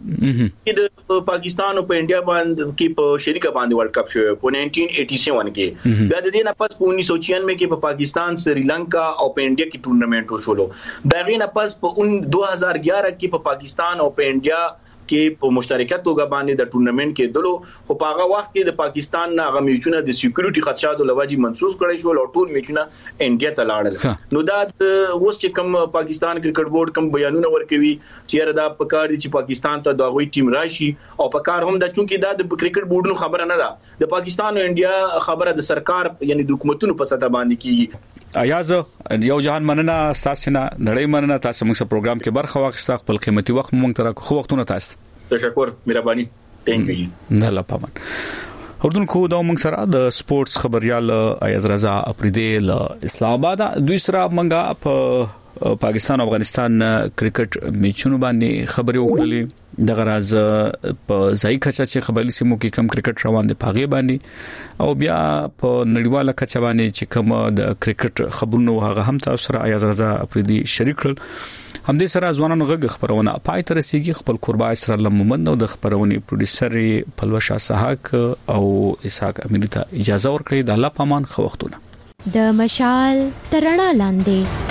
Speaker 9: د
Speaker 11: پاکستان او په انډیا باندې کې په شریکه باندې ورلد کپ شوی په 1987 کې بیا د دې نه پس په 1996 کې په پاکستان سریلانکا او په انډیا کې ټورنمنت وشول دا غي نه پس په 2011 کې په پاکستان او په انډیا کې په مشترکت توګه باندې د ټورنمنت کې دلو خو په هغه وخت کې د پاکستان نه هغه میچونه د سکیورټي خدشاتو لوجي منسوخ کړی شو او ټول میچونه انډیا ته لاړل نو دا اوس چې کوم پاکستان کرکټ بورډ کوم بیانونه ورکوي چې دا په کار دي چې پاکستان ته دا غوي ټیم راشي او په کار هم دا چونکی دا د کرکټ بورډونو خبره نه ده د پاکستان او انډیا خبره د سرکار یعنی د حکومتونو په سطح باندې کیږي
Speaker 9: ایاز یو جهان مننه تاسو نه نړۍ مننه تاسو موږ په پروګرام کې برخه واخیسته خپل قیمتي وخت موږ ته خو وختونه تاسو
Speaker 11: تشکر مهرباني ثانک یو
Speaker 9: نه لا پامن اردوونکو دا موږ سره د سپورتس خبريال ایاز رضا اپریده ل اسلام آباد دوی سره موږ په پاکستان او افغانستان کرکټ میچونو باندې خبرې وکړلې د غراز په ځای کچا چې خبري سیمو کې کم کرکټ روان دي پاغي باندې او بیا په نړیواله کچا باندې چې کوم د کرکټ خبرونه هغه هم تاسو سره ایاز رضا افریدي شریک کړل هم دې سره ځوانانو غږ خبرونه پای تر رسیدي خپل قربا اسرار لمومند او د خبرونې پروډوسر پلوشا سحاق او اسحاق امینی ته اجازه ورکړي د الله پامان خو وختونه
Speaker 12: د مشال ترڼا لاندې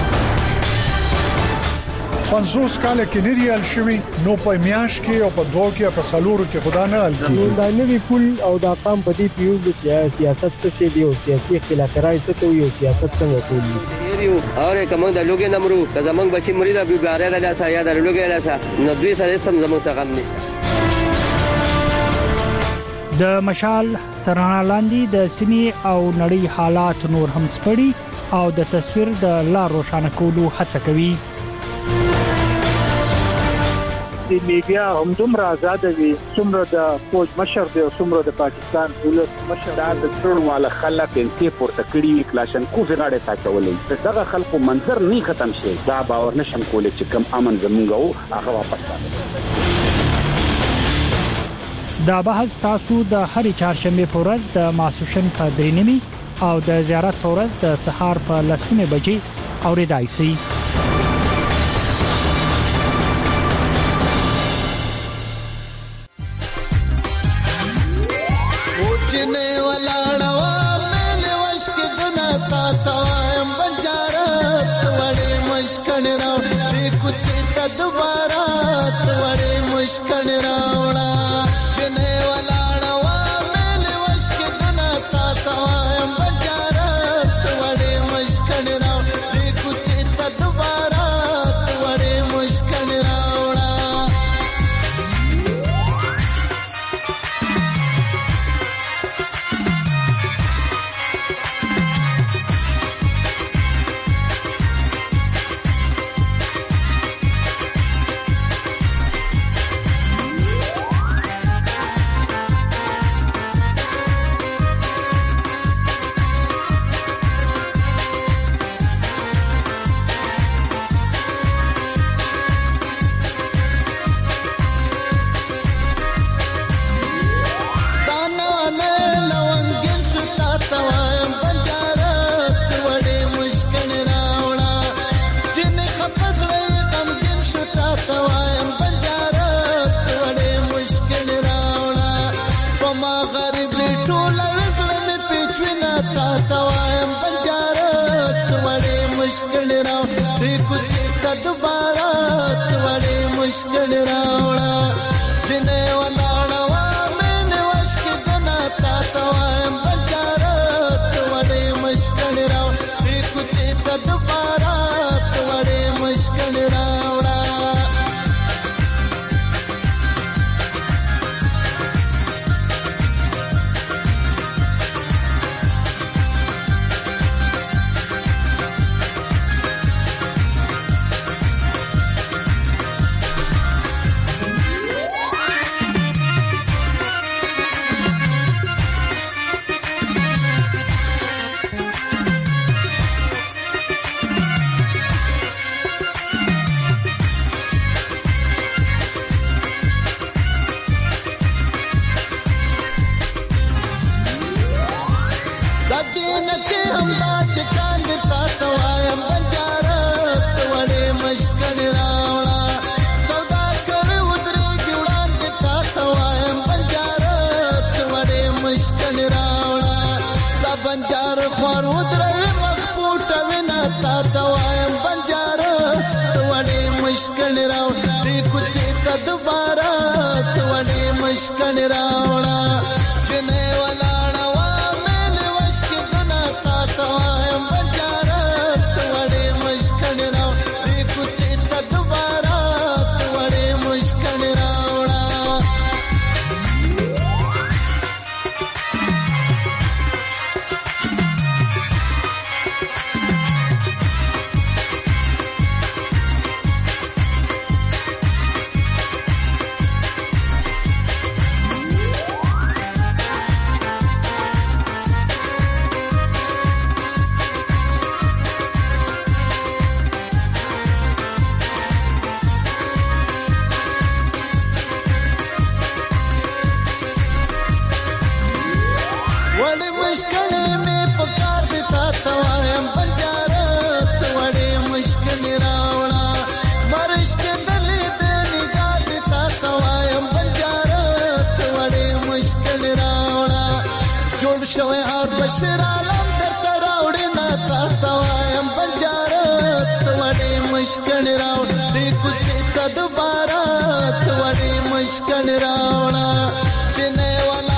Speaker 13: 50 کال کې نریال شوی نو په میاش کې او په دوه کې په سالورو کې خدا نه حل کیږي
Speaker 14: دا نوی پول او دا قام په دې پیوز چې سیاست څه شي دی او سیاسي اختلافات څه کوي او سیاست څنګه کوي
Speaker 15: یو اوره کوم د لوګي نمرو که زمنګ بچی مرید ابي باره د لاسه یا د لوګي لاسه نو دوی سره سم زموږ څخه هم نشته
Speaker 1: د مشال ترانه لاندې د سیمې او نړۍ حالات نور هم سپړي او د تصویر د لا روښانه کولو هڅه کوي
Speaker 16: د میډیا هم دومره آزاد وي څومره د فوج مشر دی او څومره د پاکستان ولس مشر دا د ټول والا خلک انتي پورته کړي کلاشنکوف غاړه تاچولې دغه خلکو منظر نه ختم شي دا باور نشم کولای چې کم امن زمونږ او هغه واپس
Speaker 1: دا بحث تاسو د هرې چهارشنبه په ورځ د ماسوشن په 3:30 او د زیارت په ورځ د سهار په 10:00 بجې اوریدای شئ
Speaker 17: मुश्किल रावड़ा जने वलाड़वा मेले वश्क दुना ताताम बजारत वड़े मुश्किल राव देखुते त दोबारा वड़े मुश्किल रावड़ा मुश्किल रावड़ा जिने वलाड़वा मैंने वश्क दुना ताताम बजारत वड़े मुश्किल राव देखुते त दोबारा वड़े मुश्किल रावड़ा मुश्किल राव देखुते त दोबारा वड़े मुश्किल रावड़ा जने वलाड़वा मैंने वश्क दुना ताताम बजारत वड़े मुश्किल राव देखुते त दोबारा वड़े मुश्किल रावड़ा مشکن راوړه دې کوڅې ته دوباره ته وړې مشکن راوړه چې نه ولا